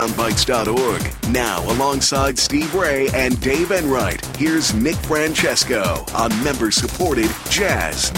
Soundbites.org. Now, alongside Steve Ray and Dave Enright, here's Nick Francesco on member-supported Jazz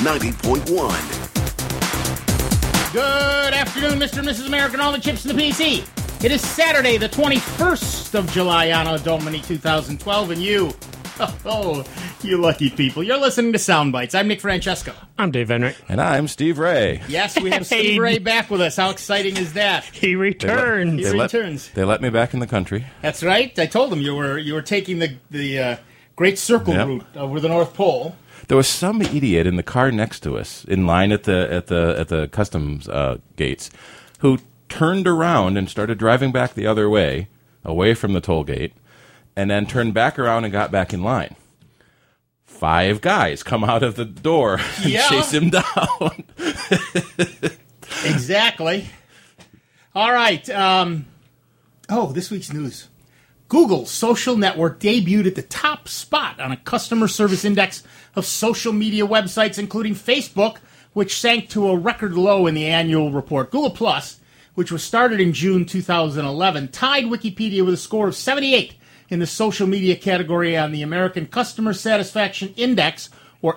90.1. Good afternoon, Mr. and Mrs. American, all the chips in the PC. It is Saturday, the 21st of July, Anno Domini 2012, and you, you lucky people, you're listening to Soundbites. I'm Nick Francesco. I'm Dave Enright. And I'm Steve Ray. Yes, we have Steve Ray back with us. How exciting is that? He returns. He returns. They let me back in the country. That's right. I told him you were taking the Great Circle route over the North Pole. There was some idiot in the car next to us, in line at the customs gates, who turned around and started driving back the other way, away from the toll gate, and then turned back around and got back in line. 5 guys come out of the door and chase him down. Exactly. All right. This week's news. Google's social network debuted at the top spot on a customer service index of social media websites, including Facebook, which sank to a record low in the annual report. Google Plus, which was started in June 2011, tied Wikipedia with a score of 78 in the social media category on the American Customer Satisfaction Index, or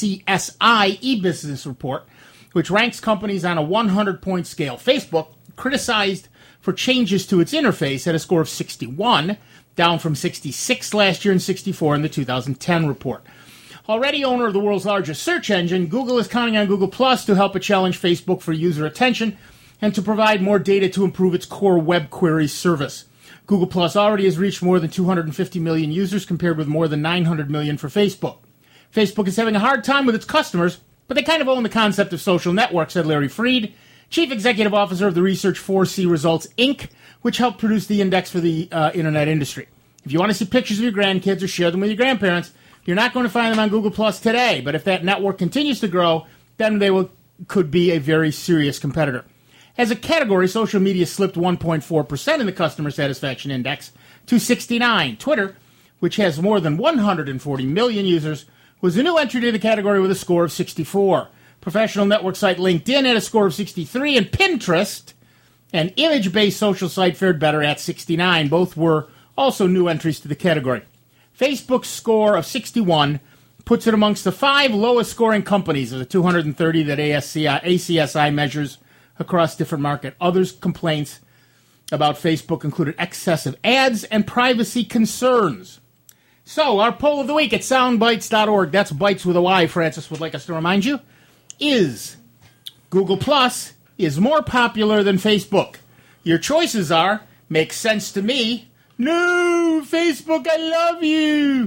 ACSI, e-business report, which ranks companies on a 100-point scale. Facebook, criticized for changes to its interface, had a score of 61, down from 66 last year and 64 in the 2010 report. Already owner of the world's largest search engine, Google is counting on Google Plus to help it challenge Facebook for user attention and to provide more data to improve its core web query service. Google Plus already has reached more than 250 million users, compared with more than 900 million for Facebook. Facebook is having a hard time with its customers, but they kind of own the concept of social networks, said Larry Freed, Chief Executive Officer of the research 4C Results, Inc., which helped produce the index for the internet industry. If you want to see pictures of your grandkids or share them with your grandparents, you're not going to find them on Google Plus today, but if that network continues to grow, then they could be a very serious competitor. As a category, social media slipped 1.4% in the customer satisfaction index to 69. Twitter, which has more than 140 million users, was a new entry to the category with a score of 64. Professional network site LinkedIn had a score of 63, and Pinterest, an image-based social site, fared better at 69. Both were also new entries to the category. Facebook's score of 61 puts it amongst the 5 lowest-scoring companies of the 230 that ACSI measures across different markets. Others' complaints about Facebook included excessive ads and privacy concerns. So, our poll of the week at soundbites.org, that's bites with a Y, Francis would like us to remind you, is Google Plus is more popular than Facebook. Your choices are, makes sense to me, no, Facebook, I love you.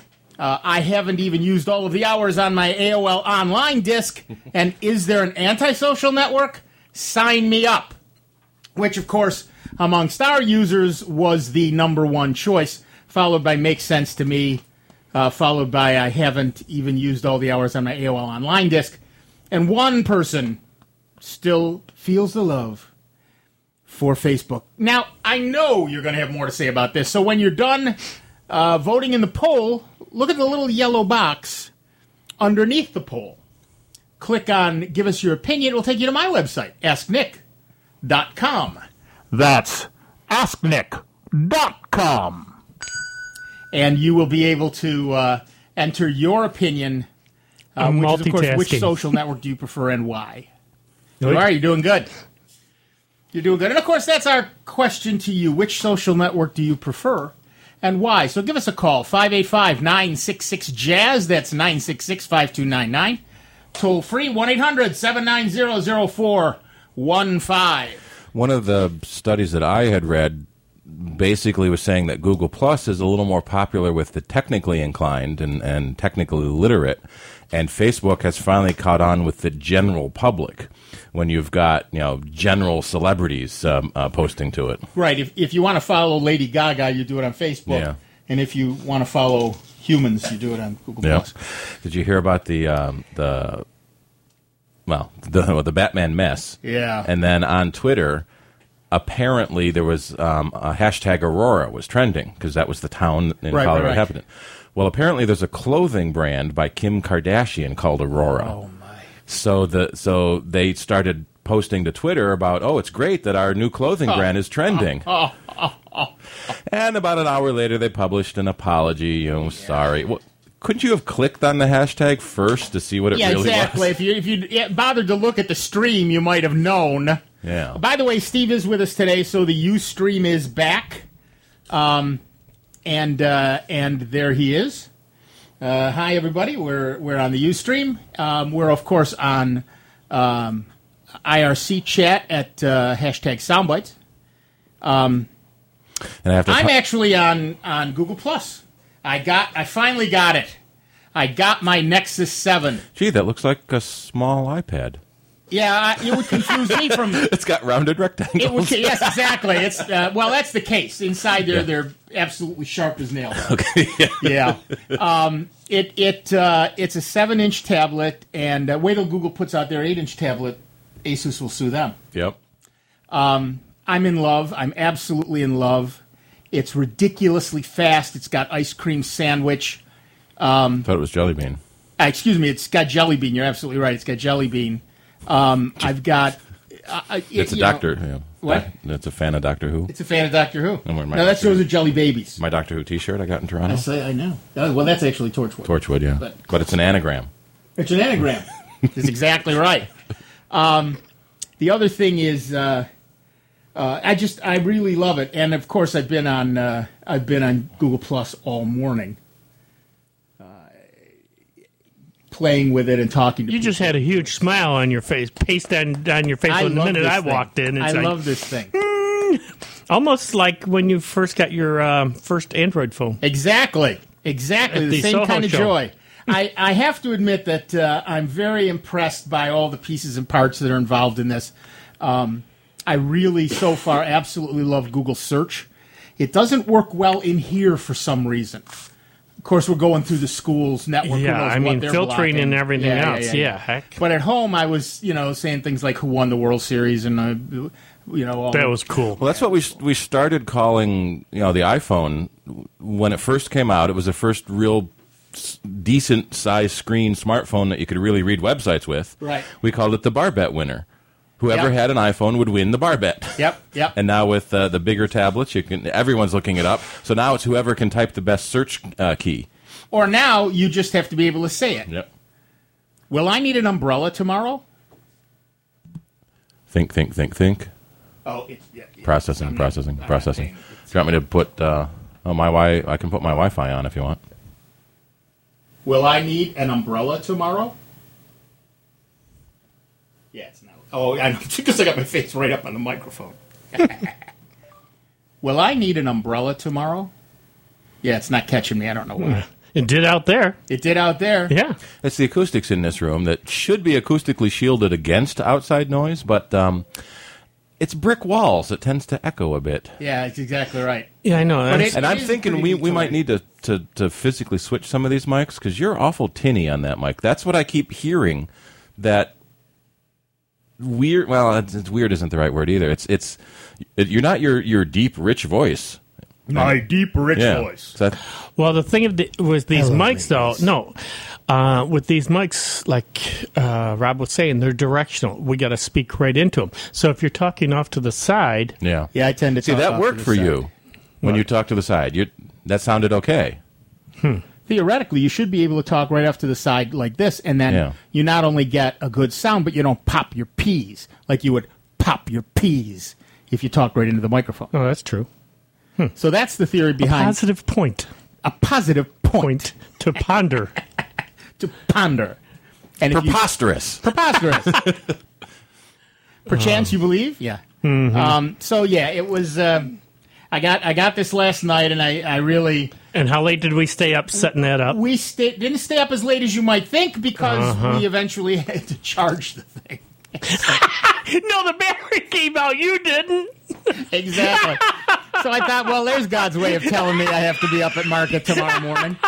I haven't even used all of the hours on my AOL online disk, and is there an antisocial network? Sign me up. Which, of course, amongst our users was the number one choice, followed by makes sense to me, followed by I haven't even used all the hours on my AOL online disk. And one person still feels the love for Facebook. Now, I know you're going to have more to say about this, so when you're done voting in the poll, look at the little yellow box underneath the poll. Click on Give Us Your Opinion. It will take you to my website, AskNick.com. That's AskNick.com. And you will be able to enter your opinion, which is, of course, which social network do you prefer and why? All right, you're doing good. You're doing good. And, of course, that's our question to you. Which social network do you prefer and why? So give us a call, 585-966-JAZZ. That's 966-5299. Toll free, 1-800-790-0415. One of the studies that I had read basically was saying that Google Plus is a little more popular with the technically inclined and technically literate, and Facebook has finally caught on with the general public when you've got, general celebrities posting to it. Right. If you want to follow Lady Gaga, you do it on Facebook. Yeah. And if you want to follow humans, you do it on Google Plus. Did you hear about the Batman mess? Yeah. And then on Twitter, apparently there was a hashtag Aurora was trending because that was the town in Colorado happening. Well, apparently there's a clothing brand by Kim Kardashian called Aurora. Oh my! So they started posting to Twitter about, oh, it's great that our new clothing brand is trending. And about an hour later, they published an apology. Sorry. Well, couldn't you have clicked on the hashtag first to see what it really exactly. was? If you bothered to look at the stream, you might have known. Yeah. By the way, Steve is with us today, so the Ustream is back. And there he is. Hi, everybody. We're on the Ustream. We're, of course, on IRC chat at hashtag Soundbites. And I'm actually on Google Plus. I finally got it. I got my Nexus 7. Gee, that looks like a small iPad. Yeah, it would confuse me from. It's got rounded rectangles. Yes, exactly. It's well, that's the case. Inside there, they're absolutely sharp as nails. Okay. Yeah. It's a 7-inch tablet, and wait till Google puts out their 8-inch tablet. Asus will sue them. Yep. I'm in love. I'm absolutely in love. It's ridiculously fast. It's got ice cream sandwich. Thought it was Jelly Bean. Excuse me. It's got Jelly Bean. You're absolutely right. It's got Jelly Bean. I've got. It's a doctor. Yeah. What? It's a fan of Doctor Who. It's a fan of Doctor Who. I'm wearing my No, that's Doctor those are Jelly Babies. My Doctor Who T-shirt I got in Toronto. I know. Well, that's actually Torchwood. Torchwood, yeah. But it's an anagram. It's an anagram. That's exactly right. The other thing is, I really love it, and of course, I've been on Google Plus all morning, playing with it and talking to You people. just had a huge smile on your face, paste on your face the minute I walked in. I love this thing. Almost like when you first got your first Android phone. Exactly. At The the same Soho kind of show. joy. I have to admit that I'm very impressed by all the pieces and parts that are involved in this. I really, so far, absolutely love Google Search. It doesn't work well in here for some reason. Of course, we're going through the school's network. Yeah, Who knows I mean, what they're filtering blocking. and everything else. Yeah, heck. But at home, I was, saying things like who won the World Series and, all That was cool. Well, that's what we started calling, the iPhone when it first came out. It was the first real decent size screen smartphone that you could really read websites with. Right. We called it the bar bet winner. Whoever Yep. had an iPhone would win the bar bet. Yep. And now with the bigger tablets, everyone's looking it up. So now it's whoever can type the best search key. Or now you just have to be able to say it. Yep. Will I need an umbrella tomorrow? Think. Oh, it's Processing. Do you want me to put I can put my Wi-Fi on if you want. Will I need an umbrella tomorrow? Yeah, it's not. Oh, I know, because I got my face right up on the microphone. Will I need an umbrella tomorrow? Yeah, it's not catching me. I don't know why. It did out there. It did out there. Yeah. It's the acoustics in this room that should be acoustically shielded against outside noise, but it's brick walls. It tends to echo a bit. Yeah, that's exactly right. Yeah, I know. But That's- it- And I'm is thinking pretty we might need to physically switch some of these mics because you're awful tinny on that mic. That's what I keep hearing. That weird. Well, it's weird isn't the right word either. You're not your deep, rich voice. My deep, rich voice. So that, Well, the thing with these mics, though, with these mics, like Rob was saying, they're directional. We got to speak right into them. So if you're talking off to the side, yeah. Yeah, I tend to See, talk that off worked to the for side. you when you talk to the side. That sounded okay. Theoretically, you should be able to talk right off to the side like this, and then you not only get a good sound, but you don't pop your P's like you would pop your P's if you talk right into the microphone. oh, that's true. So that's the theory behind Positive point a positive point to ponder. to ponder. And if you- Preposterous. preposterous. Perchance you believe? Yeah. So yeah, it was. I got this last night, and I really And how late did we stay up setting that up? we didn't stay up as late as you might think because we eventually had to charge the thing. No, the battery came out. You didn't. Exactly. So I thought, well, there's God's way of telling me I have to be up at market tomorrow morning.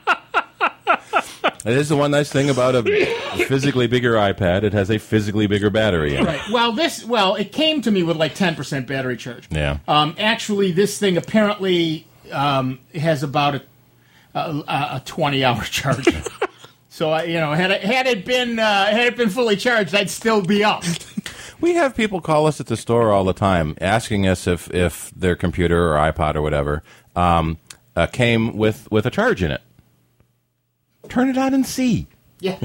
It is the one nice thing about a physically bigger iPad. It has a physically bigger battery in it. Right. Well, it came to me with like 10% battery charge. Yeah. Actually, this thing apparently has about a 20-hour charge. So had it been fully charged, I'd still be up. We have people call us at the store all the time asking us if their computer or iPod or whatever came with a charge in it. Turn it on and see. Yeah.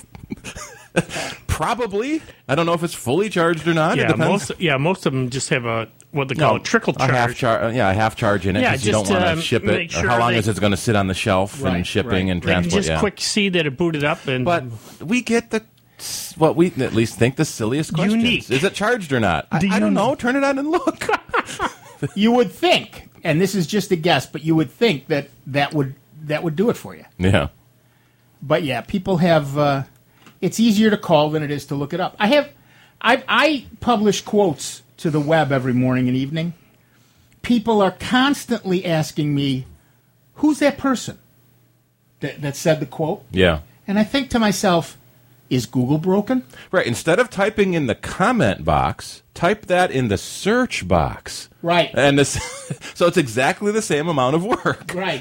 Probably. I don't know if it's fully charged or not. Yeah, it depends. most of them just have what they call a trickle charge. A half charge in it because you don't want to ship it. Sure how long is it going to sit on the shelf Right, and shipping and They can transport? just quick see that it booted up. But we get what we at least think the silliest questions. Unique. Is it charged or not? I don't know. Turn it on and look. You would think, and this is just a guess, but you would think that would do it for you. Yeah. But yeah, people have. It's easier to call than it is to look it up. I publish quotes to the web every morning and evening. People are constantly asking me, "Who's that person that said the quote?" Yeah. And I think to myself, is Google broken? Right. Instead of typing in the comment box, type that in the search box. Right. And so it's exactly the same amount of work. Right.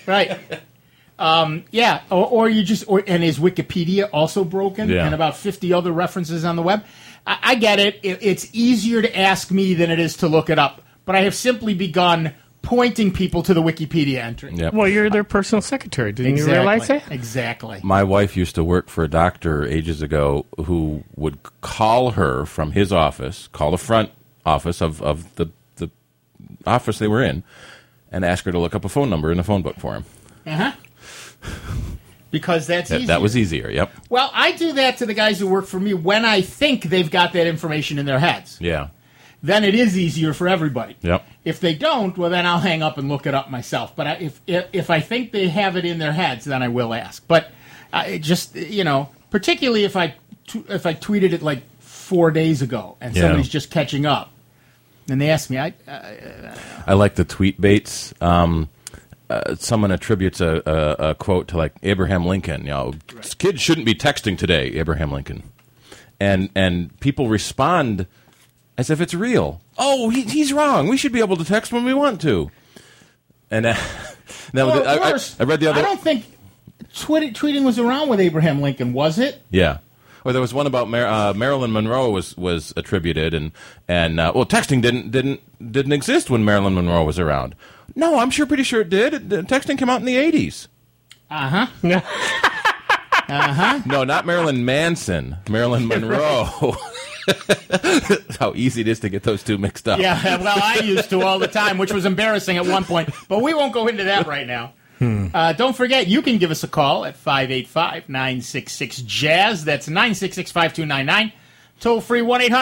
Yeah, or you just, and is Wikipedia also broken? Yeah. And about 50 other references on the web? I get it. It's easier to ask me than it is to look it up. But I have simply begun pointing people to the Wikipedia entry. Yep. Well, you're their personal secretary. Didn't you realize that? Exactly. My wife used to work for a doctor ages ago who would call her from his office, call the front office of the office they were in, and ask her to look up a phone number in the phone book for him. Uh-huh. Because that's easier. That was easier, yep. Well, I do that to the guys who work for me when I think they've got that information in their heads. Yeah. Then it is easier for everybody. Yep. If they don't, well, then I'll hang up and look it up myself. But if I think they have it in their heads, then I will ask. But particularly if I tweeted it like 4 days ago and somebody's just catching up, and they ask me, I like the tweet baits. Someone attributes a quote to like Abraham Lincoln. Kids shouldn't be texting today, Abraham Lincoln, and people respond as if it's real. Oh, he's wrong. We should be able to text when we want to. And I read the other. I don't think tweeting was around with Abraham Lincoln, was it? Yeah. Or there was one about Marilyn Monroe was attributed, and texting didn't exist when Marilyn Monroe was around. No, I'm pretty sure it did. Texting came out in the 80s. Uh-huh. No, not Marilyn Manson. Marilyn Monroe. How easy it is to get those two mixed up. Yeah, well, I used to all the time, which was embarrassing at one point. But we won't go into that right now. Don't forget, you can give us a call at 585-966-JAZZ. That's 966-5299. Toll free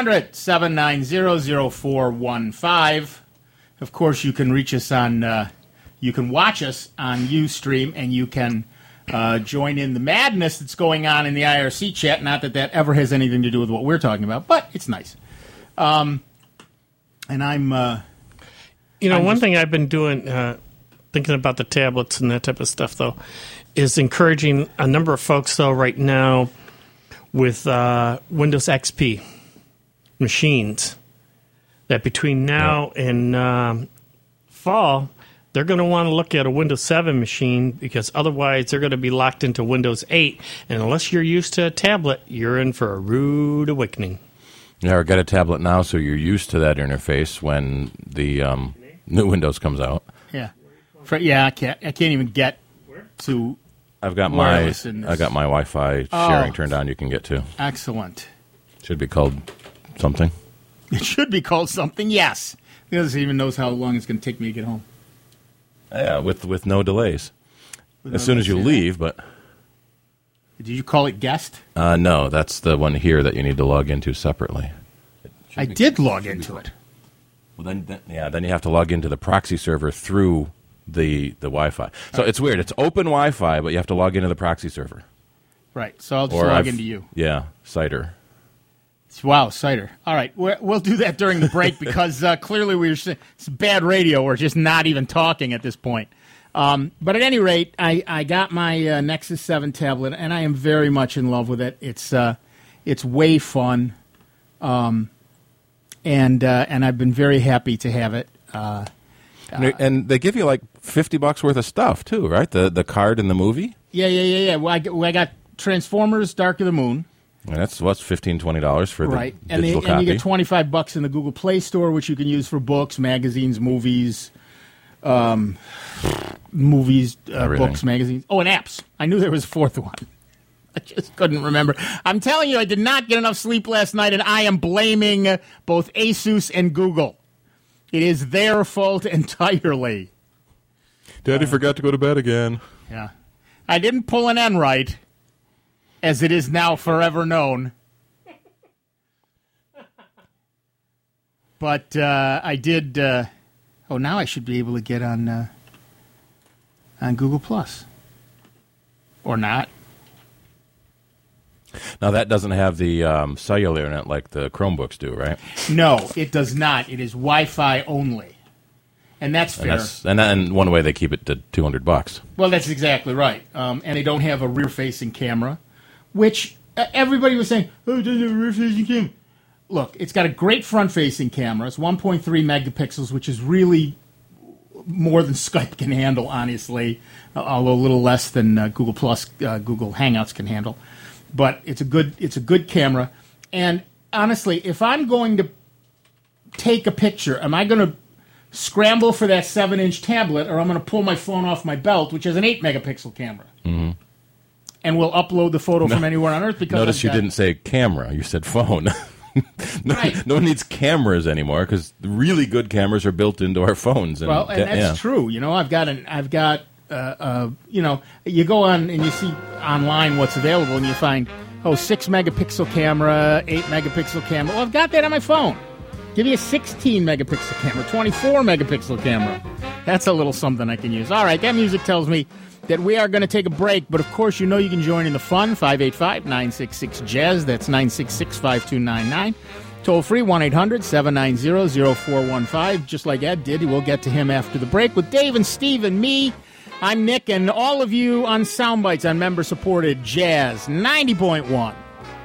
1-800-790-0415. Of course, you can reach us on, you can watch us on Ustream, and you can join in the madness that's going on in the IRC chat. Not that ever has anything to do with what we're talking about, but it's nice. And I'm, one thing I've been doing, thinking about the tablets and that type of stuff, though, is encouraging a number of folks, though, right now with Windows XP machines, that between now and fall, they're going to want to look at a Windows 7 machine, because otherwise they're going to be locked into Windows 8. And unless you're used to a tablet, you're in for a rude awakening. Yeah, or get a tablet now so you're used to that interface when the new Windows comes out. yeah. I can't even get to. I've got my Wi-Fi sharing turned on. You can get to. Excellent. Should be called something. It should be called something, yes. Because it even knows how long it's going to take me to get home. Yeah, with no delays. As soon as you leave, but... Did you call it guest? No, that's the one here that you need to log into separately. I did log into it. Well, then you have to log into the proxy server through the Wi-Fi. So it's weird. It's open Wi-Fi, but you have to log into the proxy server. Right, so I'll just log into you. Yeah, Cider. Wow, cider. All right, we'll do that during the break because clearly it's bad radio. We're just not even talking at this point. But at any rate, I got my Nexus 7 tablet, and I am very much in love with it. It's way fun, and I've been very happy to have it. And they give you like $50 worth of stuff too, right? The card in the movie. Yeah. Well, I got Transformers: Dark of the Moon. And that's what's $15, $20 for the Right. digital And copy. you get $25 in the Google Play Store, which you can use for books, magazines, movies, Everything. books, magazines. Oh, and apps. I knew there was a fourth one. I just couldn't remember. I'm telling you, I did not get enough sleep last night, and I am blaming both Asus and Google. It is their fault entirely. Daddy forgot to go to bed again. Yeah. I didn't pull an N right, as it is now forever known. But I did. Now I should be able to get on Google Plus, or not. Now, that doesn't have the cellular internet like the Chromebooks do, right? No, it does not. It is Wi-Fi only, and that's fair. And one way they keep it to $200. Well, that's exactly right. And they don't have a rear-facing camera, which everybody was saying, oh, it doesn't have a rear-facing camera. Look, it's got a great front-facing camera. It's 1.3 megapixels, which is really more than Skype can handle, honestly, although a little less than Google Plus, Google Hangouts can handle. But it's a good camera. And honestly, if I'm going to take a picture, am I going to scramble for that 7-inch tablet, or I'm going to pull my phone off my belt, which has an 8-megapixel camera, and will upload the photo from anywhere on Earth? Because Notice you didn't say camera; you said phone. Right. No one needs cameras anymore because really good cameras are built into our phones. And, Well, and that's true. You know, you go on and you see online what's available, and you find 6-megapixel camera, 8-megapixel camera. Well, I've got that on my phone. Give me a 16-megapixel camera, 24-megapixel camera. That's a little something I can use. All right, that music tells me that we are going to take a break, but of course you know you can join in the fun, 585-966-JAZZ. That's 966-5299. Toll free, 1-800-790-0415. Just like Ed did, we'll get to him after the break. With Dave and Steve and me, I'm Nick, and all of you on Soundbites on member-supported Jazz 90.1.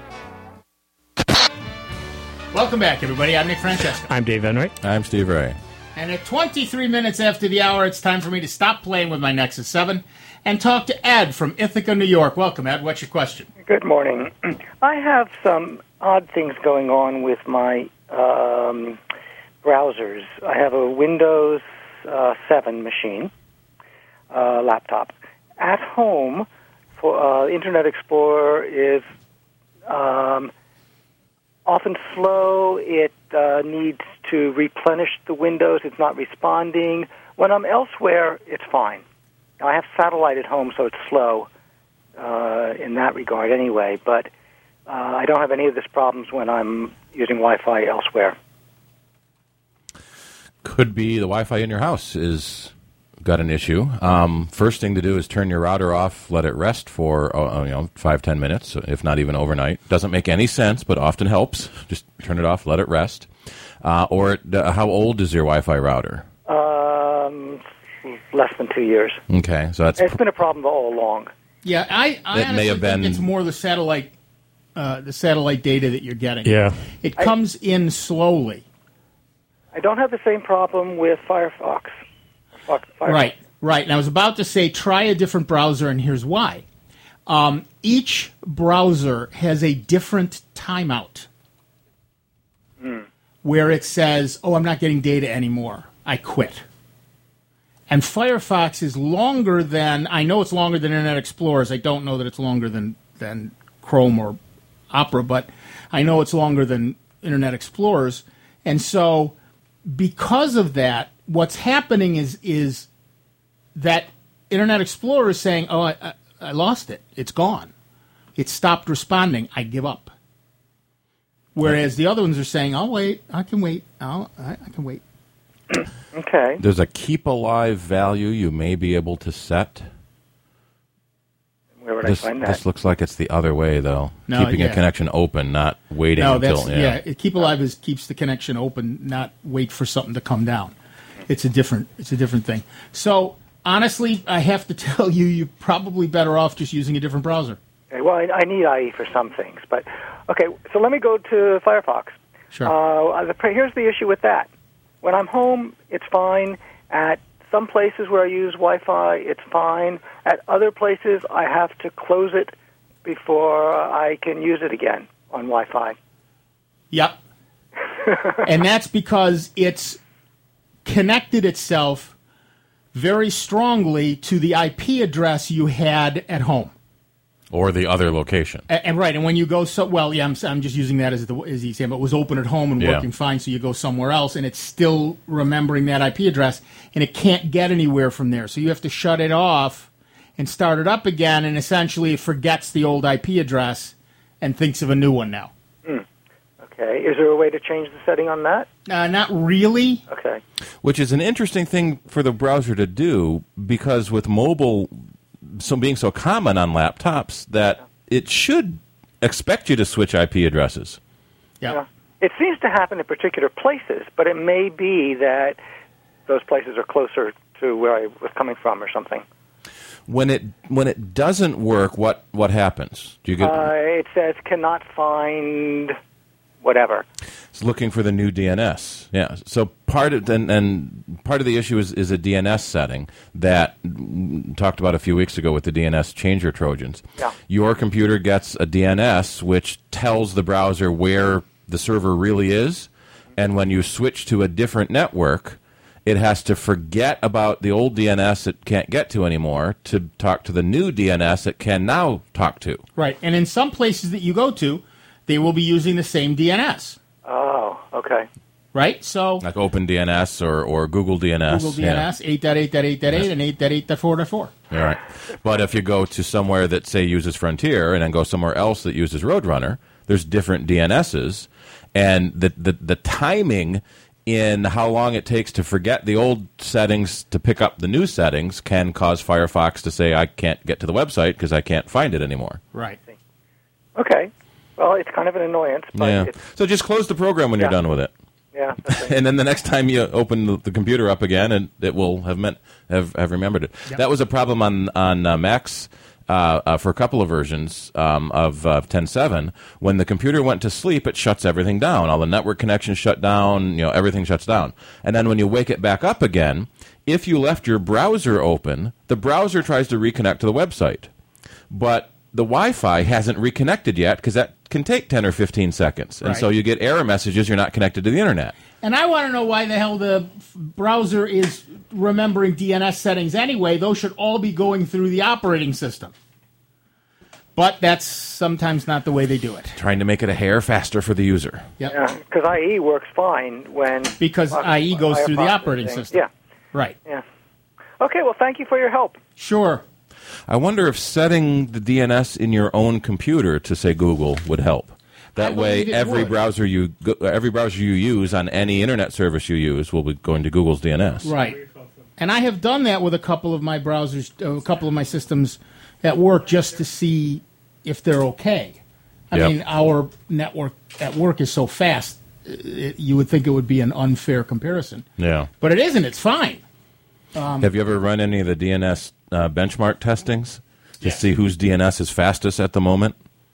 Welcome back, everybody. I'm Nick Francesco. I'm Dave Enright. I'm Steve Ray. And at 23 minutes after the hour, it's time for me to stop playing with my Nexus 7 and talk to Ed from Ithaca, New York. Welcome, Ed. What's your question? Good morning. I have some odd things going on with my browsers. I have a Windows 7 machine, laptop. At home, for Internet Explorer is often slow. It needs to replenish the windows. It's not responding. When I'm elsewhere, it's fine. Now, I have satellite at home, so it's slow in that regard anyway, but I don't have any of these problems when I'm using Wi-Fi elsewhere. Could be the Wi-Fi in your house is got an issue. First thing to do is turn your router off, let it rest for 5-10 minutes, if not even overnight. Doesn't make any sense, but often helps. Just turn it off, let it rest. How old is your Wi-Fi router? Less than 2 years. Okay, so it's been a problem all along. Yeah, I honestly think it's more the satellite data that you're getting. Yeah. It comes in slowly. I don't have the same problem with Firefox. Right. And I was about to say try a different browser, and here's why. Each browser has a different timeout where it says, I'm not getting data anymore. I quit. And Firefox is longer than, I know it's longer than Internet Explorers. I don't know that it's longer than Chrome or Opera, but I know it's longer than Internet Explorers. And so because of that, what's happening is that Internet Explorer is saying, I lost it. It's gone. It stopped responding. I give up. Whereas the other ones are saying, I'll wait. I can wait. I can wait. Okay. There's a keep alive value you may be able to set. Where would I find that? This looks like it's the other way, though. No, Keeping a connection open, not waiting until... Keep alive keeps the connection open, not wait for something to come down. It's a different thing. So, honestly, I have to tell you, you're probably better off just using a different browser. Okay, well, I need IE for some things. But, okay, so let me go to Firefox. Sure. Here's the issue with that. When I'm home, it's fine. At some places where I use Wi-Fi, it's fine. At other places, I have to close it before I can use it again on Wi-Fi. Yep. And that's because it's connected itself very strongly to the IP address you had at home. Or the other location. And right, and when you go, I'm just using that as the example. It was open at home and working fine, so you go somewhere else, and it's still remembering that IP address, and it can't get anywhere from there. So you have to shut it off and start it up again, and essentially it forgets the old IP address and thinks of a new one now. Okay. Is there a way to change the setting on that? Not really. Okay. Which is an interesting thing for the browser to do, because with mobile being so common on laptops, that it should expect you to switch IP addresses. Yeah. It seems to happen in particular places, but it may be that those places are closer to where I was coming from or something. When it doesn't work, what happens? Do you get? It says cannot find whatever. It's looking for the new DNS. Yeah. So part of the issue is a DNS setting that talked about a few weeks ago with the DNS changer Trojans. Yeah. Your computer gets a DNS which tells the browser where the server really is, and when you switch to a different network, it has to forget about the old DNS it can't get to anymore to talk to the new DNS it can now talk to. Right. And in some places that you go to, they will be using the same DNS. Oh, okay. Right? So Like OpenDNS or Google DNS. Google DNS, 8.8.8.8 and 8.8.4.4. All right. But if you go to somewhere that, say, uses Frontier and then go somewhere else that uses Roadrunner, there's different DNSs. And the timing in how long it takes to forget the old settings to pick up the new settings can cause Firefox to say, I can't get to the website because I can't find it anymore. Right. Okay. Well, it's kind of an annoyance, but So just close the program when you're done with it. Yeah. And then the next time you open the computer up again, and it will have remembered it. Yep. That was a problem on Macs for a couple of versions of 10.7. When the computer went to sleep, it shuts everything down. All the network connections shut down. Everything shuts down. And then when you wake it back up again, if you left your browser open, the browser tries to reconnect to the website, but the Wi-Fi hasn't reconnected yet because that can take 10 or 15 seconds. And so you get error messages you're not connected to the internet. And I want to know why the hell the browser is remembering DNS settings anyway. Those should all be going through the operating system. But that's sometimes not the way they do it. Trying to make it a hair faster for the user. Yep. Yeah, because IE works fine when... Because IE goes through the operating system. Yeah. Right. Yeah. Okay, well, thank you for your help. Sure. I wonder if setting the DNS in your own computer to, say, Google would help. That way, every browser you use on any internet service you use will be going to Google's DNS. Right. And I have done that with a couple of my browsers, a couple of my systems at work, just to see if they're okay. I mean, our network at work is so fast, you would think it would be an unfair comparison. Yeah. But it isn't. It's fine. Have you ever run any of the DNS benchmark testings to see whose DNS is fastest at the moment?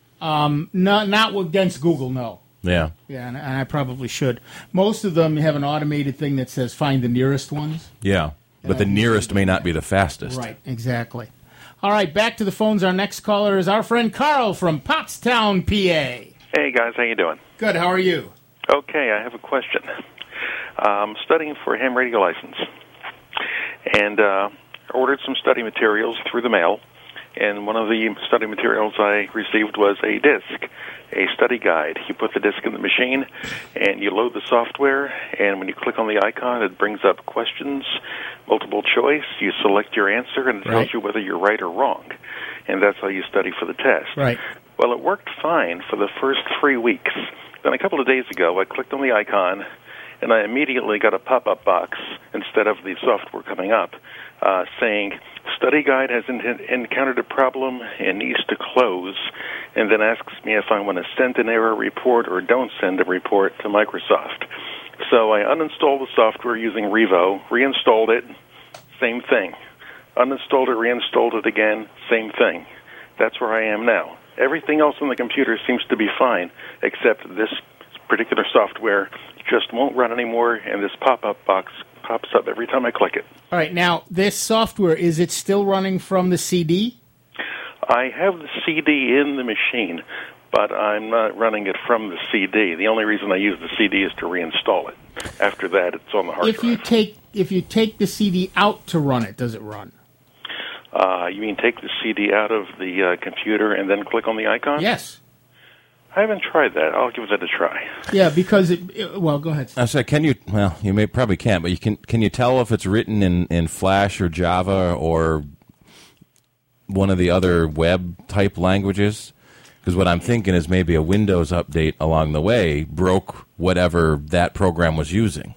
Not against Google, no. Yeah. Yeah, and I probably should. Most of them have an automated thing that says find the nearest ones. Yeah, but the nearest may not be the fastest. Right, exactly. All right, back to the phones. Our next caller is our friend Carl from Pottstown, PA. Hey, guys. How you doing? Good, how are you? Okay, I have a question. I'm studying for a ham radio license, and ordered some study materials through the mail, and one of the study materials I received was a disc, a study guide. You put the disc in the machine, and you load the software, and when you click on the icon, it brings up questions, multiple choice. You select your answer, and it tells you whether you're right or wrong, and that's how you study for the test. Right. Well, it worked fine for the first 3 weeks. Then a couple of days ago, I clicked on the icon, and I immediately got a pop-up box instead of the software coming up saying, study guide has encountered a problem and needs to close, and then asks me if I want to send an error report or don't send a report to Microsoft. So I uninstalled the software using Revo, reinstalled it, same thing. Uninstalled it, reinstalled it again, same thing. That's where I am now. Everything else on the computer seems to be fine, except this particular software just won't run anymore, and this pop-up box pops up every time I click it. All right, now, this software, is it still running from the CD? I have the CD in the machine, but I'm not running it from the CD. The only reason I use the CD is to reinstall it. After that, it's on the hard drive. If you take the CD out to run it, does it run? You mean take the CD out of the computer and then click on the icon? Yes. I haven't tried that. I'll give that a try. Yeah, because well, go ahead. I said, can you? Well, you probably can't, but you can. Can you tell if it's written in Flash or Java or one of the other web type languages? Because what I'm thinking is maybe a Windows update along the way broke whatever that program was using.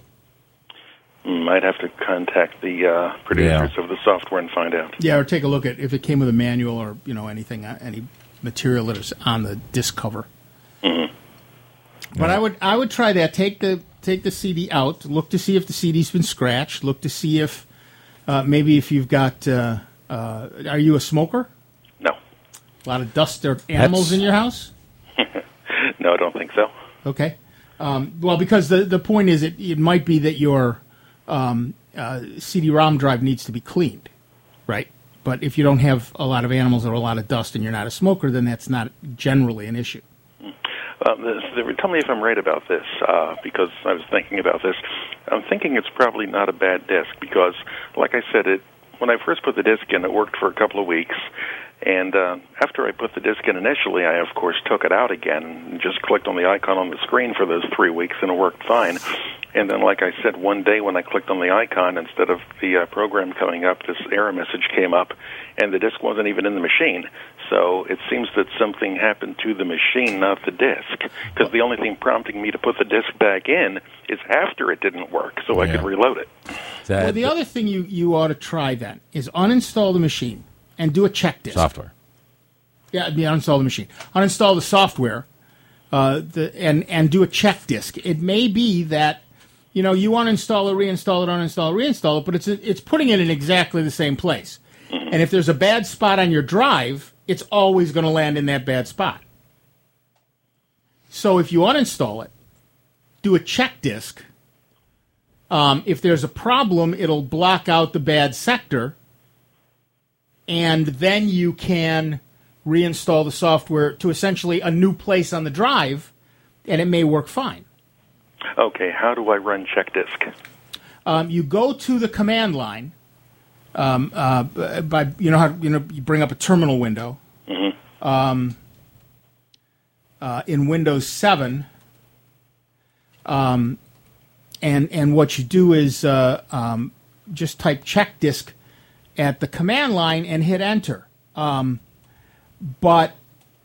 I'd have to contact the producers of the software and find out. Yeah, or take a look at if it came with a manual or anything, any material that is on the disc cover. Mm-hmm. But I would try that. Take the CD out. Look to see if the CD's been scratched. Look to see if maybe if you've got. Are you a smoker? No. A lot of dust or animals in your house? No, I don't think so. Okay. Well, because the point is it might be that your CD-ROM drive needs to be cleaned, right? But if you don't have a lot of animals or a lot of dust and you're not a smoker, then that's not generally an issue. Tell me if I'm right about this, because I was thinking about this. I'm thinking it's probably not a bad disc because, like I said, when I first put the disc in, it worked for a couple of weeks. And after I put the disc in initially, I, of course, took it out again and just clicked on the icon on the screen for those 3 weeks, and it worked fine. And then, like I said, one day when I clicked on the icon, instead of the program coming up, this error message came up, and the disc wasn't even in the machine. So it seems that something happened to the machine, not the disc, because the only thing prompting me to put the disc back in is after it didn't work, so I could reload it. Well, the other thing you ought to try then is uninstall the machine and do a check disk. Software. Yeah, uninstall the machine. Uninstall the software and do a check disk. It may be that you uninstall it, reinstall it, uninstall it, reinstall it, but it's putting it in exactly the same place. Mm-hmm. And if there's a bad spot on your drive, it's always going to land in that bad spot. So if you uninstall it, do a check disk. If there's a problem, it'll block out the bad sector, and then you can reinstall the software to essentially a new place on the drive, and it may work fine. Okay, how do I run check disk? You go to the command line by you bring up a terminal window. Mm-hmm. In Windows 7, and what you do is just type check disk at the command line and hit enter. But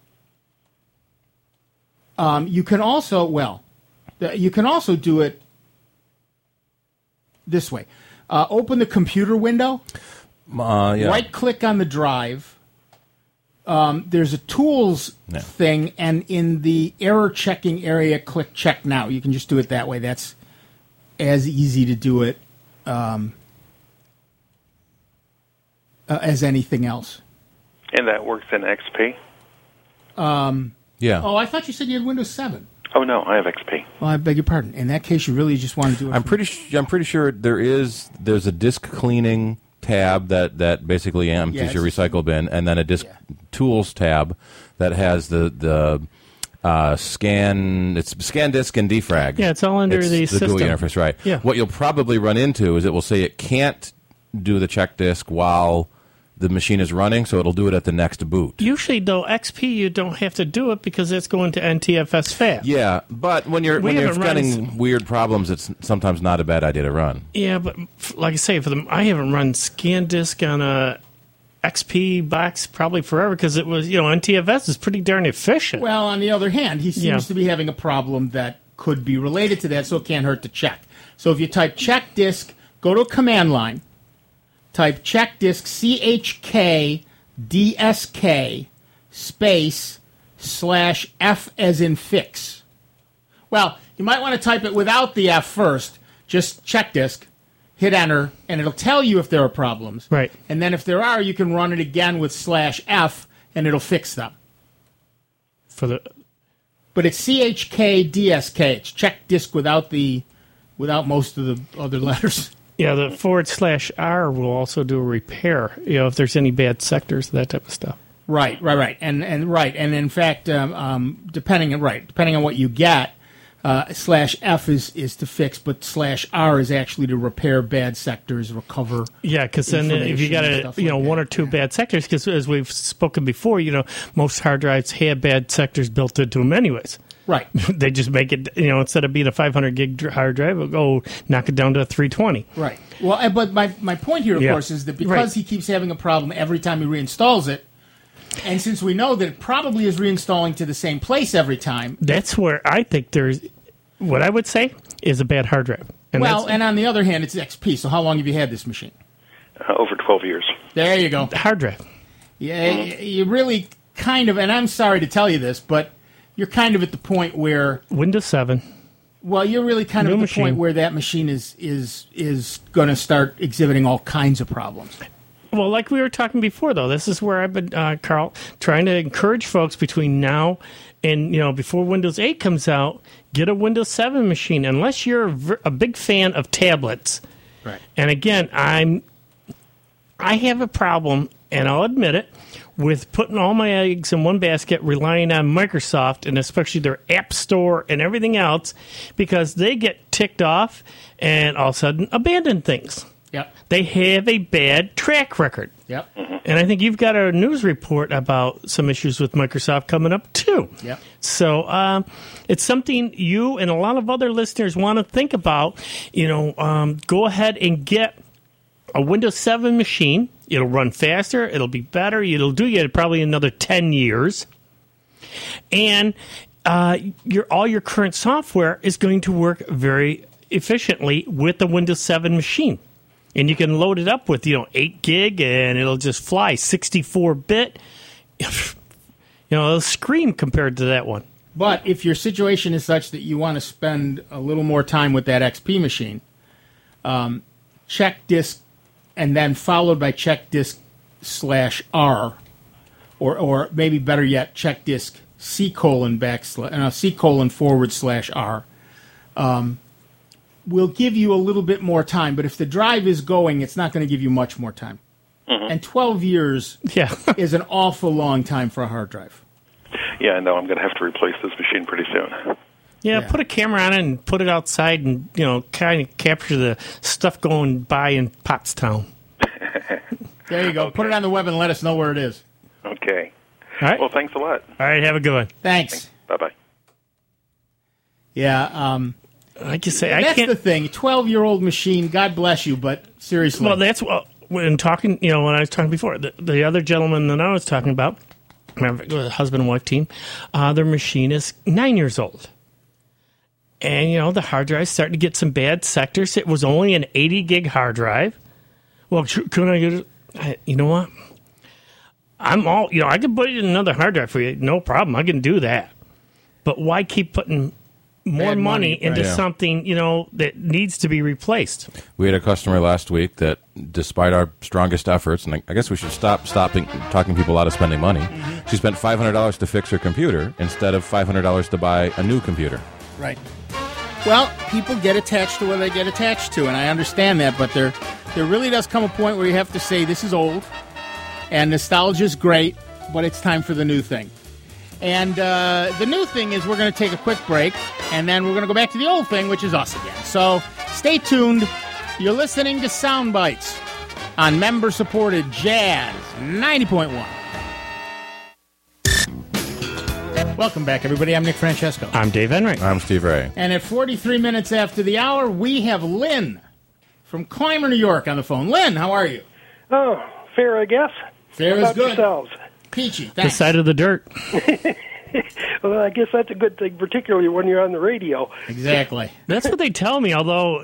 you can also do it this way. Open the computer window. Right click on the drive. There's a tools thing, and in the error checking area, click check now. You can just do it that way. That's as easy to do it as anything else. And that works in XP? Yeah. Oh, I thought you said you had Windows 7. Oh, no, I have XP. Well, I beg your pardon. In that case, you really just want to do it. I'm pretty sure there's a disk cleaning tab that basically empties your recycle bin, and then a disk tools tab that has the scan. It's scan disk and defrag. Yeah, it's all under the system. GUI interface, right? Yeah. What you'll probably run into is it will say it can't do the check disk while the machine is running, so it'll do it at the next boot. Usually, though, XP, you don't have to do it because it's going to NTFS fast. Yeah, but when you're getting weird problems, it's sometimes not a bad idea to run. Yeah, but like I say, I haven't run ScanDisk on a XP box probably forever because it was, NTFS is pretty darn efficient. Well, on the other hand, he seems to be having a problem that could be related to that, so it can't hurt to check. So if you type check disk, go to a command line, type check disk CHKDSK space /F as in fix. Well, you might want to type it without the F first, just check disk, hit enter, and it'll tell you if there are problems. Right. And then if there are, you can run it again with /F, and it'll fix them. But it's CHKDSK. It's check disk without most of the other letters. Yeah, the /R will also do a repair, if there's any bad sectors, that type of stuff. Right, and in fact, depending on what you get, /F is to fix, but /R is actually to repair bad sectors, recover. Yeah, because then if you got one or two bad sectors, because as we've spoken before, most hard drives have bad sectors built into them anyways. Right. They just make it, instead of being a 500 gig hard drive, it'll go knock it down to a 320. Right. Well, but my point here, of course, is that because he keeps having a problem every time he reinstalls it, and since we know that it probably is reinstalling to the same place every time. That's where I think there's, what I would say, is a bad hard drive. And on the other hand, it's XP. So how long have you had this machine? Over 12 years. There you go. Hard drive. Yeah, you really kind of, and I'm sorry to tell you this, but you're kind of at the point where Windows 7. Well, you're really kind of at the point where that machine is going to start exhibiting all kinds of problems. Well, like we were talking before, though, this is where I've been, Carl, trying to encourage folks between now and, before Windows 8 comes out, get a Windows 7 machine, unless you're a big fan of tablets. Right. And again, I have a problem, and I'll admit it, with putting all my eggs in one basket, relying on Microsoft, and especially their App Store and everything else, because they get ticked off and all of a sudden abandon things. Yep. They have a bad track record. Yep. And I think you've got a news report about some issues with Microsoft coming up, too. Yep. So it's something you and a lot of other listeners want to think about. Go ahead and get a Windows 7 machine. It'll run faster. It'll be better. It'll do you probably another 10 years. And all your current software is going to work very efficiently with the Windows 7 machine. And you can load it up with, 8 gig, and it'll just fly 64-bit. It'll scream compared to that one. But if your situation is such that you want to spend a little more time with that XP machine, check disk, and then followed by check disk /R, or maybe better yet, check disk C:/R. Will give you a little bit more time, but if the drive is going, it's not going to give you much more time. Mm-hmm. And 12 years is an awful long time for a hard drive. Yeah, I know. I'm going to have to replace this machine pretty soon. Yeah, put a camera on it and put it outside and, kind of capture the stuff going by in Pottstown. There you go. Okay. Put it on the web and let us know where it is. Okay. All right. Well, thanks a lot. All right, have a good one. Thanks. Bye-bye. Yeah, like you say, that's the thing. 12-year-old machine, God bless you, but seriously. Well, that's when talking, when I was talking before, the other gentleman that I was talking about, the husband and wife team, their machine is 9 years old. And, the hard drive's starting to get some bad sectors. It was only an 80 gig hard drive. Well, couldn't I get it? You know what? I'm all, I can put it in another hard drive for you. No problem. I can do that. But why keep putting more money into something, that needs to be replaced? We had a customer last week that, despite our strongest efforts, and I guess we should stop talking people out of spending money, she spent $500 to fix her computer instead of $500 to buy a new computer. Right. Well, people get attached to what they get attached to, and I understand that, but there really does come a point where you have to say, this is old, and nostalgia's great, but it's time for the new thing. And the new thing is we're going to take a quick break, and then we're going to go back to the old thing, which is us again. So stay tuned. You're listening to Sound Bites on member-supported Jazz 90.1. Welcome back, everybody. I'm Nick Francesco. I'm Dave Enright. I'm Steve Ray. And at 43 minutes after the hour, we have Lynn from Clymer, New York on the phone. Lynn, how are you? Oh, fair, I guess. Fair is good. Yourselves? Peachy, thanks. The side of the dirt. Well, I guess that's a good thing, particularly when you're on the radio. Exactly. That's what they tell me, although,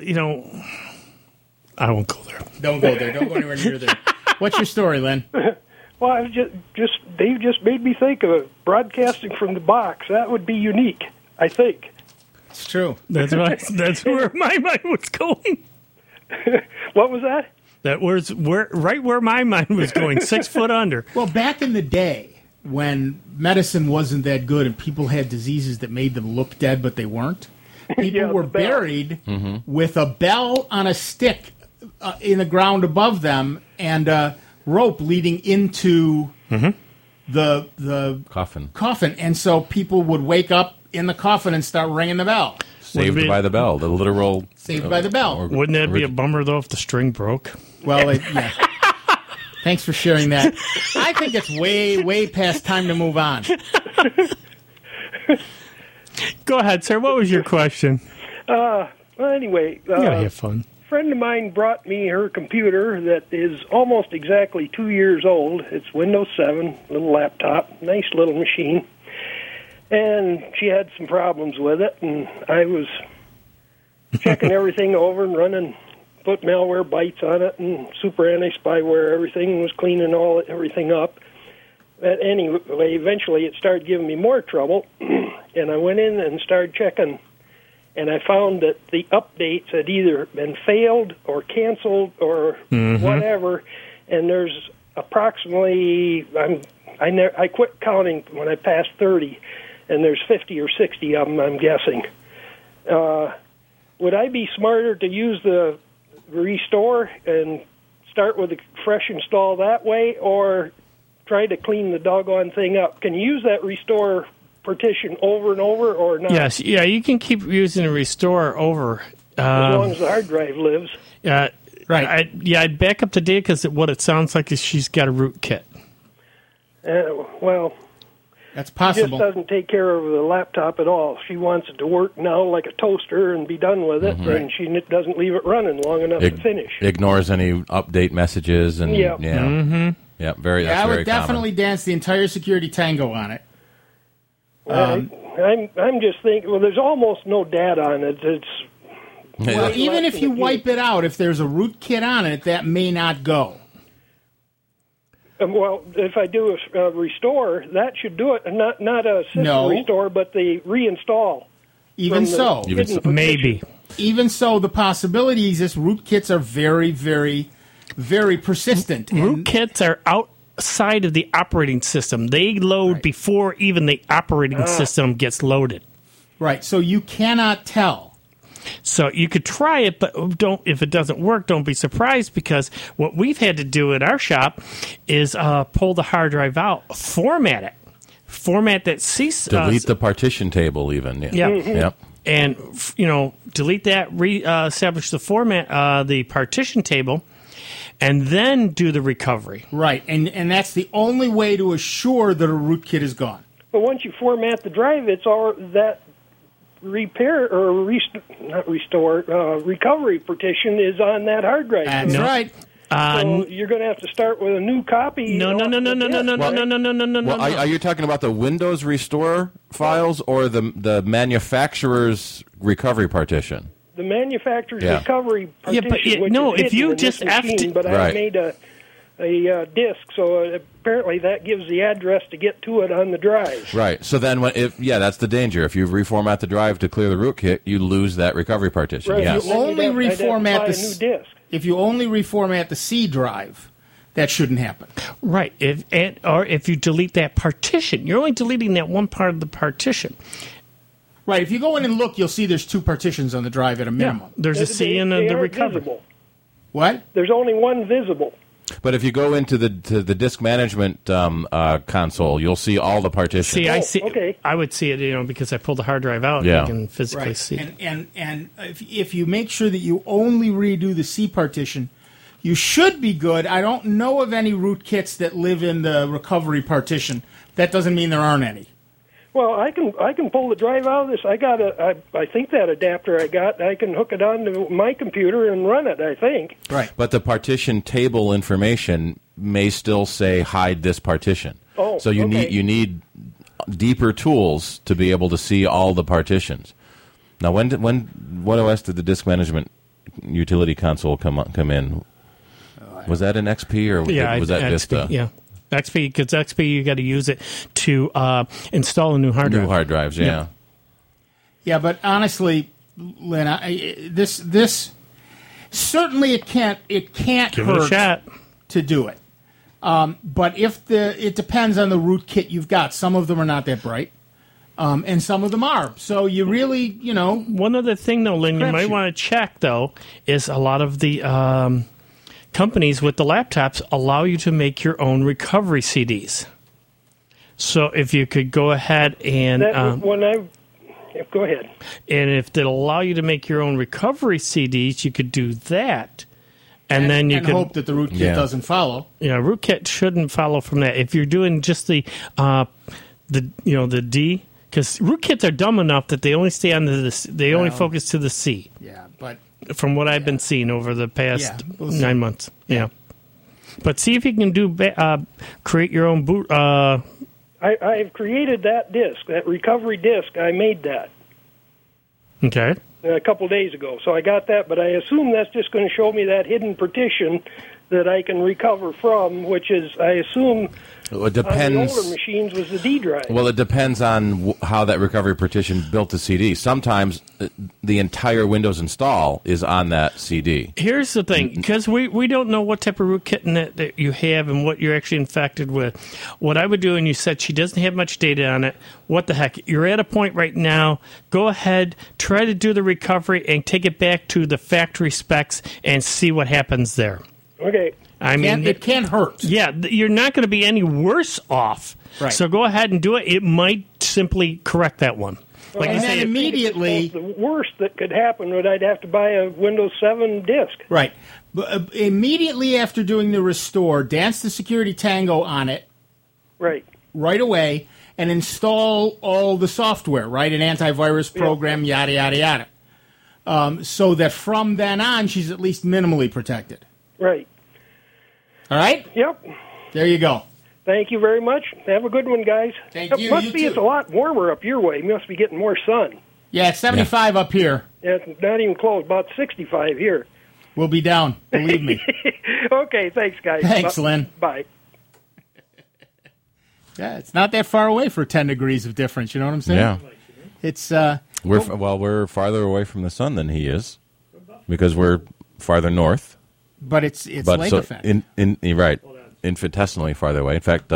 I won't go there. Don't go there. Don't go anywhere near there. What's your story, Lynn? Well, I was Dave just made me think of broadcasting from the box. That would be unique, I think. It's true. That's right. That's where my mind was going. What was that? That was right where my mind was going, 6 foot under. Well, back in the day when medicine wasn't that good and people had diseases that made them look dead but they weren't, people were buried with a bell on a stick in the ground above them and rope leading into the coffin, and so people would wake up in the coffin and start ringing the bell. Saved by the Bell, the literal Saved by the Bell. Wouldn't that be a bummer though if the string broke? Well, yeah. Thanks for sharing that. I think it's way past time to move on. Go ahead, sir. What was your question? Well, anyway, You gotta have fun. a friend of mine brought me her computer that is almost exactly 2 years old. It's Windows 7, little laptop, nice little machine. And she had some problems with it, and I was checking everything over and put malware bytes on it and super anti-spyware, everything, was cleaning everything up. But anyway, eventually it started giving me more trouble, and I went in and started checking, and I found that the updates had either been failed or canceled or whatever, and there's approximately, I quit counting when I passed 30, and there's 50 or 60 of them, I'm guessing. Would I be smarter to use the restore and start with a fresh install that way, or try to clean the doggone thing up? Can you use that restore partition over and over, or not? Yes, yeah, you can keep using a restore over. As long as the hard drive lives. Right. I'd back up the data because what it sounds like is she's got a rootkit. Well, that's she possible. just doesn't take care of the laptop at all. She wants it to work now like a toaster and be done with it, and she doesn't leave it running long enough to finish. Ignores any update messages, and Yeah. Yeah, very. That's I would very definitely common. dance the entire security tango on it. I'm just thinking. Well, there's almost no data on it. It's Well, even if you wipe it out, if there's a rootkit on it, that may not go. Well, if I do a restore, that should do it. Not a system restore, but the reinstall. Even so, maybe. Even so, the possibility exists. Rootkits are very, very, very persistent. Rootkits are outside of the operating system. They load before even the operating system gets loaded. Right, so you cannot tell. So you could try it, but don't. If it doesn't work, don't be surprised, because what we've had to do at our shop is pull the hard drive out, format that cease, delete the partition table, even. Yeah. Yep. And delete that, establish the format, the partition table, and then do the recovery. Right, and that's the only way to assure that a rootkit is gone. But once you format the drive, it's all that repair or recovery partition is on that hard drive. That's right. So you're going to have to start with a new copy. No. Well, are you talking about the Windows restore files or the manufacturer's recovery partition? The manufacturer's recovery partition. But if you just but I made a disk, so apparently that gives the address to get to it on the drive. Right. So then, that's the danger. If you reformat the drive to clear the rootkit, you lose that recovery partition. Right. Yes. You only reformat the new disk. If you only reformat the C drive, that shouldn't happen. Right. Or if you delete that partition, you're only deleting that one part of the partition. Right. If you go in and look, you'll see there's two partitions on the drive at a minimum. Yeah. There's a C and the recovery. Visible. What? There's only one visible. But if you go into the disk management console, you'll see all the partitions. See, I see. Okay. I would see it, because I pulled the hard drive out. Yeah. You can physically see. And if you make sure that you only redo the C partition, you should be good. I don't know of any rootkits that live in the recovery partition. That doesn't mean there aren't any. Well, I can pull the drive out of this. I think that adapter I can hook it onto my computer and run it, I think. Right. But the partition table information may still say hide this partition. Oh, so you need deeper tools to be able to see all the partitions. Now, what OS did the disk management utility console come in? Was that an XP or was that Vista? Yeah. XP, because XP, you got to use it to install a new hard drive. New hard drives, yeah. Yeah, but honestly, Lynn, this certainly it can't Give hurt it a shot to do it. But it depends on the rootkit you've got. Some of them are not that bright, and some of them are. So you really, One other thing, though, Lynn, you might want to check, though, is a lot of the companies with the laptops allow you to make your own recovery CDs. So if you could go ahead and go ahead. And if they'll allow you to make your own recovery CDs, you could do that. And then you can hope that the rootkit doesn't follow. Yeah, rootkit shouldn't follow from that. If you're doing just the D, because rootkits are dumb enough that they only stay on they only focus to the C. Yeah, but from what I've been seeing over the past 9 months, But see if you can do create your own boot. I've created that disk, that recovery disk. I made that. Okay. A couple days ago. So I got that, but I assume that's just going to show me that hidden partition that I can recover from, which is, I assume, it depends. on the older machines was the D drive. Well, it depends on how that recovery partition built the CD. Sometimes the entire Windows install is on that CD. Here's the thing, because we don't know what type of rootkit that you have and what you're actually infected with. What I would do, and you said she doesn't have much data on it, what the heck? You're at a point right now, go ahead, try to do the recovery and take it back to the factory specs and see what happens there. Okay. I mean, it can't hurt. Yeah, you're not going to be any worse off. Right. So go ahead and do it. It might simply correct that one. Well, and then immediately, the worst that could happen would I'd have to buy a Windows 7 disk. Right. But immediately after doing the restore, dance the Security Tango on it. Right. Right away, and install all the software. Right, an antivirus program, yada yada yada. So that from then on, she's at least minimally protected. Right. All right? Yep. There you go. Thank you very much. Have a good one, guys. Thank you. Must be it's a lot warmer up your way. You must be getting more sun. Yeah, it's 75 up here. Yeah, it's not even close. About 65 here. We'll be down. Believe me. Okay, thanks, guys. Thanks, Lynn. Bye. Yeah, it's not that far away for 10 degrees of difference. You know what I'm saying? Yeah. It's we're farther away from the sun than he is because we're farther north. But it's lake effect. Right, infinitesimally farther away. In fact,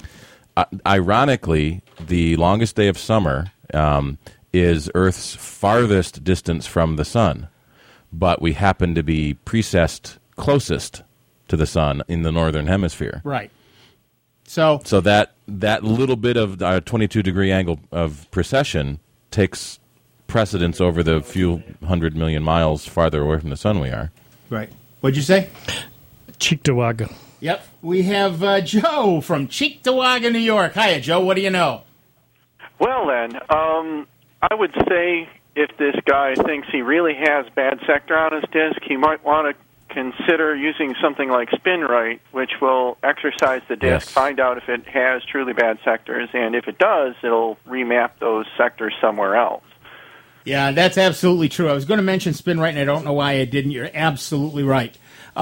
ironically, the longest day of summer is Earth's farthest distance from the sun, but we happen to be precessed closest to the sun in the northern hemisphere. Right. So that little bit of 22-degree angle of precession takes precedence over the few 100 million miles farther away from the sun we are. Right. What'd you say? Cheektowaga. Yep. We have Joe from Cheektowaga, New York. Hiya, Joe. What do you know? Well, then, I would say if this guy thinks he really has bad sector on his disk, he might want to consider using something like SpinRite, which will exercise the disk, find out if it has truly bad sectors, and if it does, it'll remap those sectors somewhere else. Yeah, that's absolutely true. I was going to mention SpinRite, and I don't know why I didn't. You're absolutely right.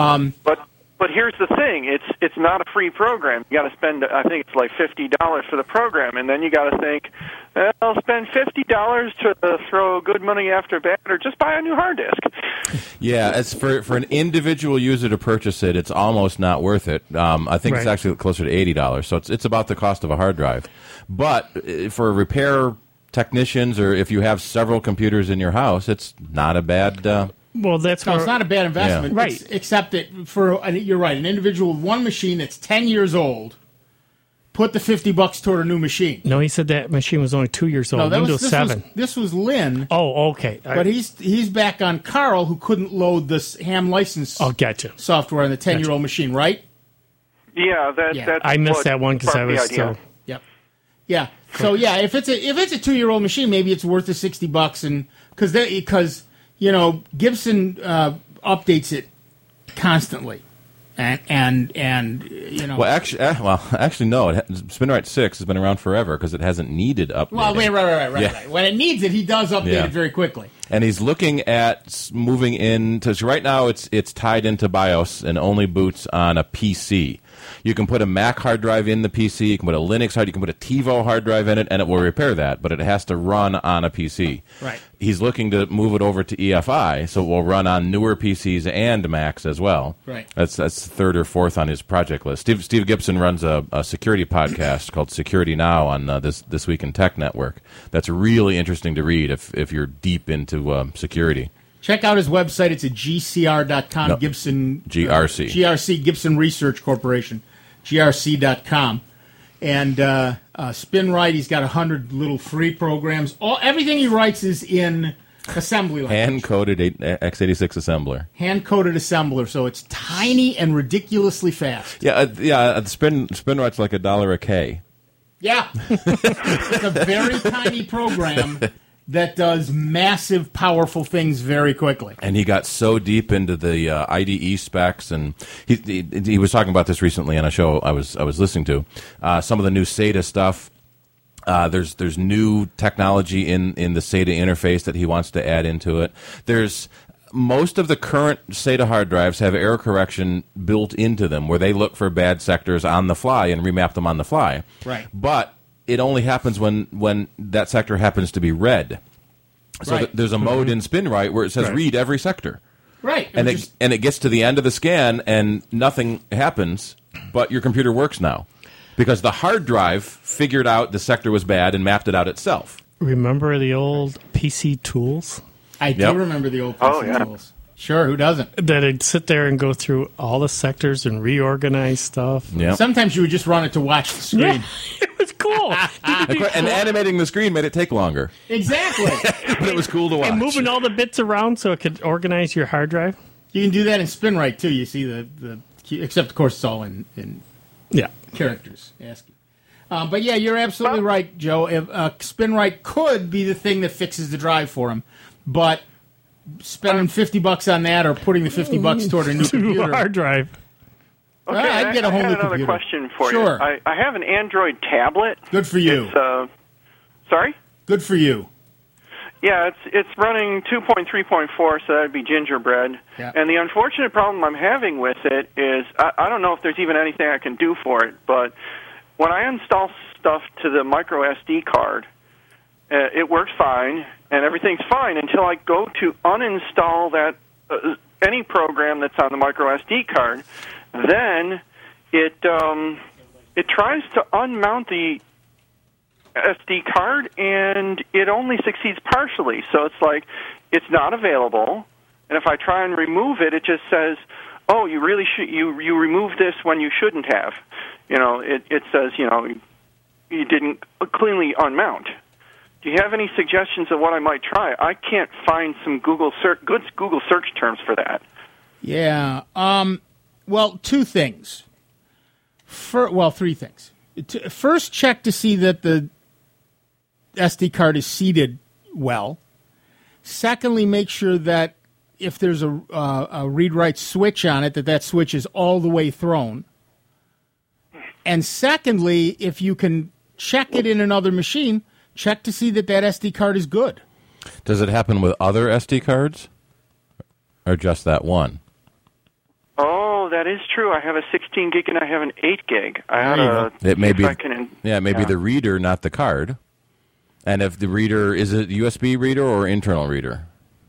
But here's the thing: it's not a free program. You got to spend, I think it's like $50 for the program, and then you got to think, I'll spend $50 to throw good money after bad, or just buy a new hard disk. Yeah, as for an individual user to purchase it, it's almost not worth it. I think it's actually closer to $80, so it's about the cost of a hard drive. But for repair technicians, or if you have several computers in your house, it's not a bad. It's not a bad investment, right? Except that you're right, an individual with one machine that's 10 years old, put the $50 toward a new machine. No, he said that machine was only 2 years old. No, Windows 7. This was Lynn. Oh, okay. But he's back on Carl, who couldn't load this ham license. Gotcha. Software on the 10-year-old machine, right? Yeah, that's. I missed that one because I was still. Yep. Yeah. So if it's a 2-year-old machine, maybe it's worth the $60, and because Gibson updates it constantly, and Well, actually, no. SpinRite 6 has been around forever because it hasn't needed updating. Well, right. When it needs it, he does update it very quickly. And he's looking at moving into. So right now, it's tied into BIOS and only boots on a PC. You can put a Mac hard drive in the PC. You can put a Linux hard. You can put a TiVo hard drive in it, and it will repair that. But it has to run on a PC. Right. He's looking to move it over to EFI, so it will run on newer PCs and Macs as well. Right. That's third or fourth on his project list. Steve Gibson runs a security podcast called Security Now on This Week in Tech Network. That's really interesting to read if you're deep into security. Check out his website. It's at gcr.com. No, Gibson GRC. GRC, Gibson Research Corporation. GRC.com. And SpinRite, he's got 100 little free programs. Everything he writes is in assembly language. Hand-coded x86 assembler. Hand-coded assembler, so it's tiny and ridiculously fast. Yeah, SpinRite's like $1 a K. Yeah. It's a very tiny program that does massive, powerful things very quickly. And he got so deep into the IDE specs, and he was talking about this recently on a show I was listening to. Some of the new SATA stuff. There's new technology in the SATA interface that he wants to add into it. There's most of the current SATA hard drives have error correction built into them, where they look for bad sectors on the fly and remap them on the fly. Right. But it only happens when that sector happens to be read. So Right. there's a mode in SpinRite where it says read every sector. Right. And it gets to the end of the scan and nothing happens, but your computer works now. Because the hard drive figured out the sector was bad and mapped it out itself. Remember the old PC tools? I do remember the old PC tools. Sure, who doesn't? That I'd sit there and go through all the sectors and reorganize stuff. Yep. Sometimes you would just run it to watch the screen. Yeah, it was cool. And animating the screen made it take longer. Exactly. But it was cool to watch. And moving all the bits around so it could organize your hard drive. You can do that in SpinRite, too. You see the except, of course, it's all in characters, ASCII. But, yeah, you're absolutely right, Joe. SpinRite could be the thing that fixes the drive for him. But spending $50 on that or putting the $50 toward a new computer. Hard drive. Okay, I'd get a whole I new had another computer. question for Sure. you. I have an Android tablet. Good for you. Sorry? Good for you. Yeah, it's running 2.3.4, so that'd be Gingerbread. Yeah. And the unfortunate problem I'm having with it is I don't know if there's even anything I can do for it, but when I install stuff to the micro SD card, it works fine, and everything's fine until I go to uninstall that any program that's on the micro SD card. Then it tries to unmount the SD card, and it only succeeds partially. So it's like it's not available, and if I try and remove it, it just says, "Oh, you really should you removed this when you shouldn't have." It says you didn't cleanly unmount. Do you have any suggestions of what I might try? I can't find some good Google search terms for that. Yeah. Well, two things. Three things. First, check to see that the SD card is seated well. Secondly, make sure that if there's a read-write switch on it, that switch is all the way thrown. And secondly, if you can check it in another machine, check to see that SD card is good. Does it happen with other SD cards? Or just that one? Oh, that is true. I have a 16 gig and I have an 8 gig. It may be the reader, not the card. And if the reader, is it a USB reader or internal reader?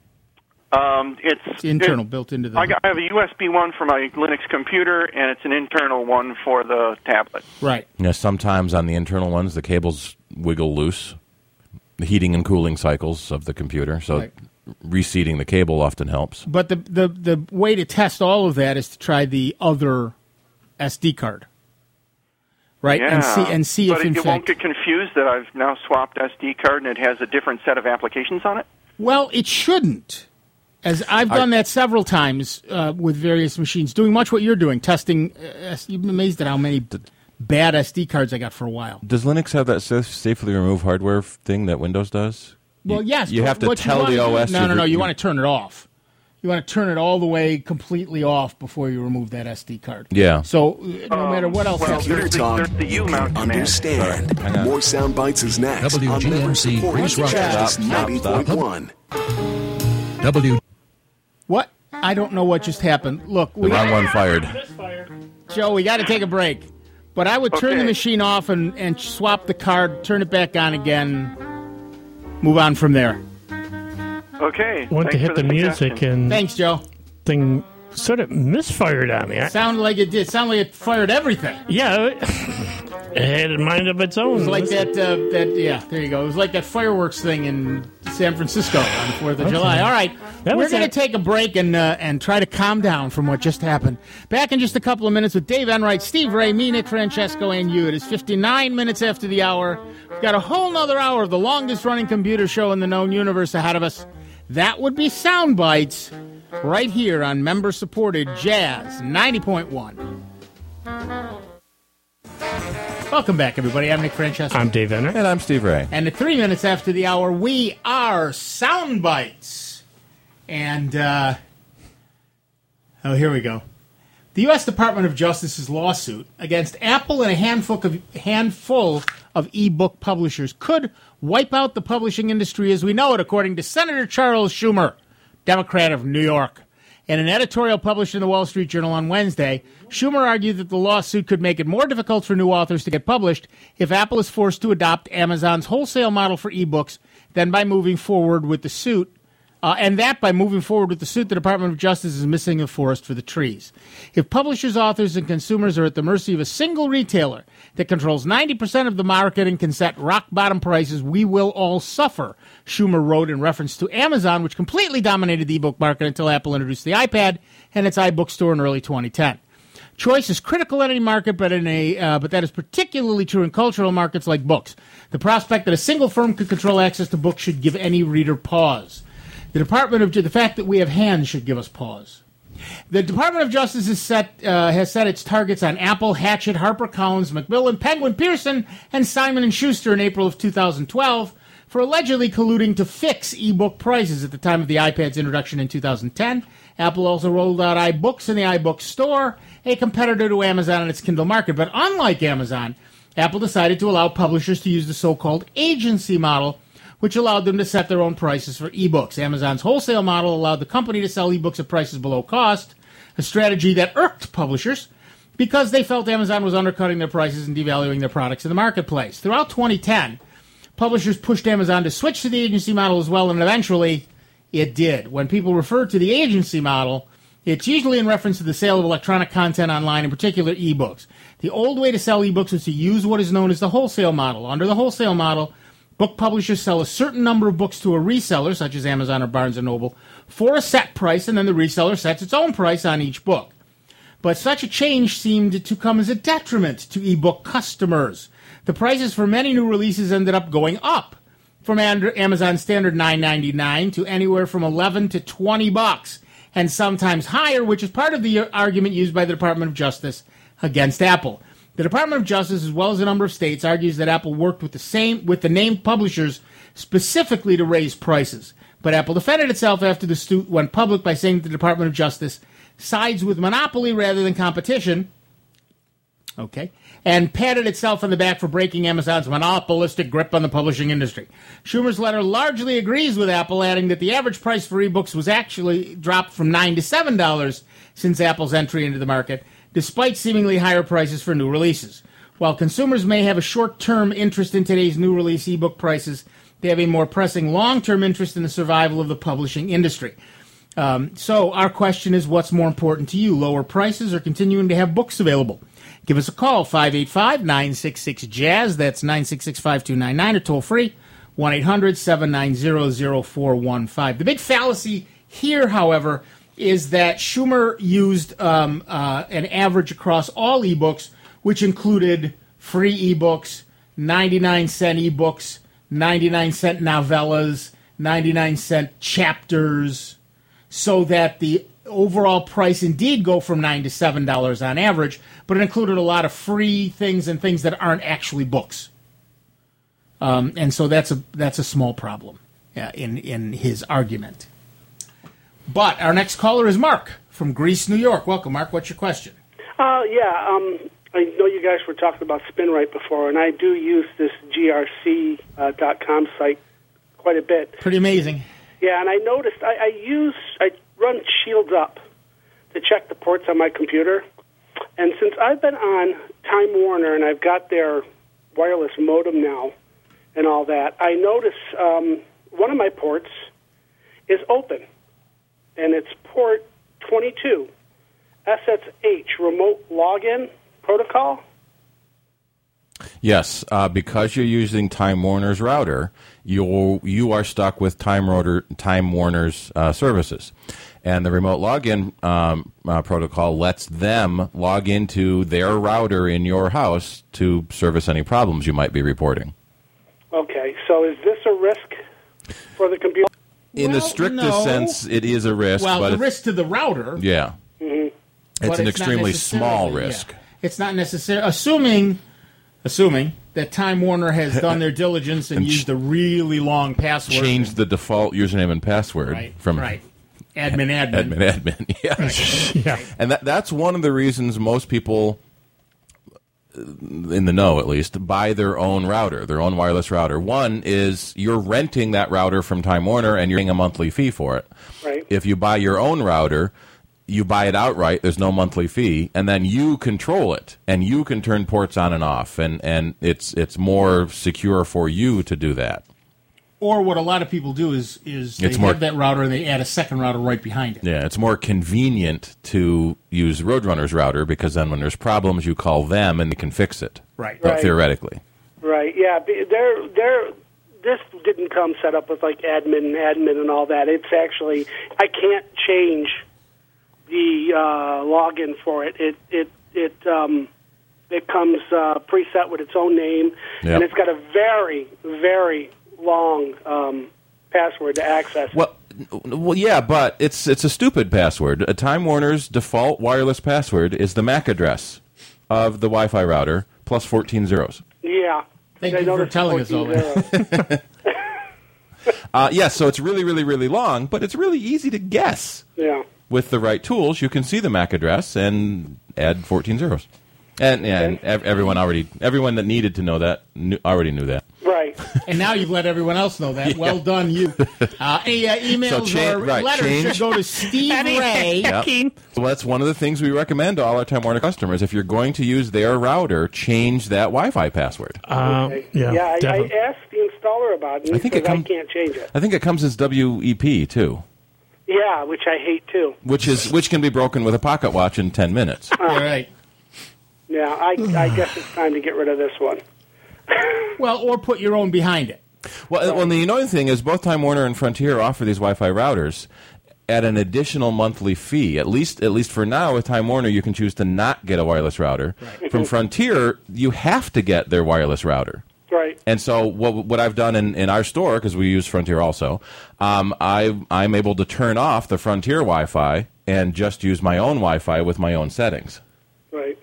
It's internal, built into the... I have a USB one for my Linux computer, and it's an internal one for the tablet. Right. Yeah, sometimes on the internal ones, the cables wiggle loose, the heating and cooling cycles of the computer, so reseating the cable often helps. But the way to test all of that is to try the other SD card. Right, yeah. and see if in fact... But it won't get confused that I've now swapped SD card and it has a different set of applications on it? Well, it shouldn't. As I've done that several times with various machines, doing much what you're doing, testing. You've been amazed at how many bad SD cards I got for a while. Does Linux have that safely remove hardware thing that Windows does? Well, yes. You have to tell the OS... No. You want to turn it off. You want to turn it all the way completely off before you remove that SD card. Yeah. So no matter what else happens. Computer Talk, there's the U-mount command. understand. More sound bites is next. WGNC Grease Rock. Jazz 90.1. What? I don't know what just happened. Look, The wrong one fired. Joe, we got to take a break. But I would turn the machine off and swap the card, turn it back on again, move on from there. Okay. Went to hit the music and Thanks, Joe. thing sort of misfired on me. Sounded like it did. Sounded like it fired everything. Yeah, It had a mind of its own. It was like that, yeah, there you go. It was like that fireworks thing in San Francisco on the 4th of July. All right, we're going to take a break and try to calm down from what just happened. Back in just a couple of minutes with Dave Enright, Steve Ray, me, Nick Francesco, and you. It is 59 minutes after the hour. We've got a whole nother hour of the longest-running computer show in the known universe ahead of us. That would be Sound Bites right here on member-supported Jazz 90.1. Welcome back, everybody. I'm Nick Francesco. I'm Dave Enright. And I'm Steve Ray. And at 3 minutes after the hour, we are Sound Bites. And, here we go. The U.S. Department of Justice's lawsuit against Apple and a handful of e-book publishers could wipe out the publishing industry as we know it, according to Senator Charles Schumer, Democrat of New York. In an editorial published in the Wall Street Journal on Wednesday, Schumer argued that the lawsuit could make it more difficult for new authors to get published if Apple is forced to adopt Amazon's wholesale model for ebooks than by moving forward with the suit. The Department of Justice is missing the forest for the trees. If publishers, authors, and consumers are at the mercy of a single retailer that controls 90% of the market and can set rock-bottom prices, we will all suffer, Schumer wrote in reference to Amazon, which completely dominated the ebook market until Apple introduced the iPad and its iBook store in early 2010. Choice is critical in any market, but that is particularly true in cultural markets like books. The prospect that a single firm could control access to books should give any reader pause. The fact that we have hands should give us pause. The Department of Justice has set its targets on Apple, Hachette, HarperCollins, Macmillan, Penguin, Pearson, and Simon & Schuster in April of 2012 for allegedly colluding to fix e-book prices at the time of the iPad's introduction in 2010. Apple also rolled out iBooks in the iBook store, a competitor to Amazon in its Kindle market. But unlike Amazon, Apple decided to allow publishers to use the so-called agency model, which allowed them to set their own prices for ebooks. Amazon's wholesale model allowed the company to sell ebooks at prices below cost, a strategy that irked publishers because they felt Amazon was undercutting their prices and devaluing their products in the marketplace. Throughout 2010, publishers pushed Amazon to switch to the agency model as well, and eventually it did. When people refer to the agency model, it's usually in reference to the sale of electronic content online, in particular ebooks. The old way to sell ebooks was to use what is known as the wholesale model. Under the wholesale model, book publishers sell a certain number of books to a reseller, such as Amazon or Barnes & Noble, for a set price, and then the reseller sets its own price on each book. But such a change seemed to come as a detriment to ebook customers. The prices for many new releases ended up going up, from Amazon's standard $9.99 to anywhere from $11 to $20, and sometimes higher, which is part of the argument used by the Department of Justice against Apple. The Department of Justice, as well as a number of states, argues that Apple worked with the named publishers specifically to raise prices. But Apple defended itself after the suit went public by saying that the Department of Justice sides with monopoly rather than competition. Okay. And patted itself on the back for breaking Amazon's monopolistic grip on the publishing industry. Schumer's letter largely agrees with Apple, adding that the average price for ebooks was actually dropped from $9 to $7 since Apple's entry into the market, despite seemingly higher prices for new releases. While consumers may have a short-term interest in today's new release ebook prices, they have a more pressing long-term interest in the survival of the publishing industry. So our question is, what's more important to you, lower prices or continuing to have books available? Give us a call, 585-966-JAZZ, that's 966-5299, or toll-free, 1-800-790-0415. The big fallacy here, however, is that Schumer used an average across all ebooks, which included free ebooks, 99-cent ebooks, 99-cent novellas, 99-cent chapters, so that the overall price indeed go from $9 to $7 on average, but it included a lot of free things and things that aren't actually books. And so that's a small problem in his argument. But our next caller is Mark from Greece, New York. Welcome, Mark. What's your question? I know you guys were talking about SpinRite before, and I do use this grc.com site quite a bit. Pretty amazing. Yeah, and I noticed I run Shields Up to check the ports on my computer, and since I've been on Time Warner and I've got their wireless modem now and all that, I notice one of my ports is open. And it's port 22, SSH, remote login protocol. Yes, because you're using Time Warner's router, you are stuck with Time Warner's services. And the remote login protocol lets them log into their router in your house to service any problems you might be reporting. Okay, so is this a risk for the computer? In the strictest sense, it is a risk. Well, but the risk to the router. Yeah. Mm-hmm. It's an extremely small risk. Yeah. It's not necessary. Assuming that Time Warner has done their diligence and used a really long password. Changed the default username and password from admin. Yeah. Yeah. And that's one of the reasons most people, in the know at least, buy their own router, their own wireless router. One is you're renting that router from Time Warner and you're paying a monthly fee for it. Right. If you buy your own router, you buy it outright, there's no monthly fee, and then you control it, and you can turn ports on and off, and it's more secure for you to do that. Or what a lot of people do is they have that router and they add a second router right behind it. Yeah, it's more convenient to use Roadrunner's router because then when there's problems, you call them and they can fix it. Right. Theoretically. Right. Yeah. This didn't come set up with like admin and all that. It's actually I can't change the login for it. It comes preset with its own name, and it's got a very, very long password to access. Well, yeah, but it's a stupid password. Time Warner's default wireless password is the MAC address of the Wi-Fi router plus 14 zeros. Yeah. Thank you for telling us all that. Yes, so it's really, really, really long, but it's really easy to guess. Yeah. With the right tools, you can see the MAC address and add 14 zeros. And everyone that needed to know that already knew that. Right. And now you've let everyone else know that. Yeah. Well done, you. Any emails or letters should go to Steve Ray. Yep. Well, that's one of the things we recommend to all our Time Warner customers. If you're going to use their router, change that Wi-Fi password. I asked the installer about it, and I can't change it. I think it comes as WEP, too. Yeah, which I hate, too. Which can be broken with a pocket watch in 10 minutes. All right. Yeah, I guess it's time to get rid of this one. Well, or put your own behind it. Well, the annoying thing is both Time Warner and Frontier offer these Wi-Fi routers at an additional monthly fee. At least for now, with Time Warner, you can choose to not get a wireless router. Right. From Frontier, you have to get their wireless router. Right. And so what I've done in our store, because we use Frontier also, I'm able to turn off the Frontier Wi-Fi and just use my own Wi-Fi with my own settings. Right.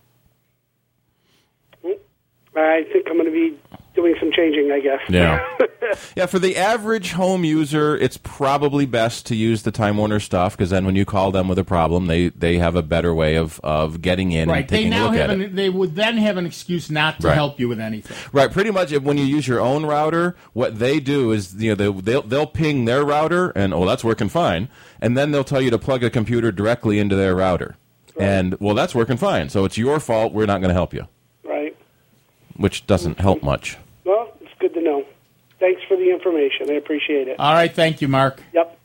I think I'm going to be doing some changing, I guess. Yeah. Yeah, for the average home user, it's probably best to use the Time Warner stuff, because then when you call them with a problem, they have a better way of getting in and taking a look at it. They would then have an excuse not to help you with anything. Right. Pretty much when you use your own router, what they do is they'll ping their router, and, that's working fine, and then they'll tell you to plug a computer directly into their router. Right. And, that's working fine, so it's your fault, we're not going to help you. Right. Which doesn't help much. Well, it's good to know. Thanks for the information. I appreciate it. All right. Thank you, Mark. Yep.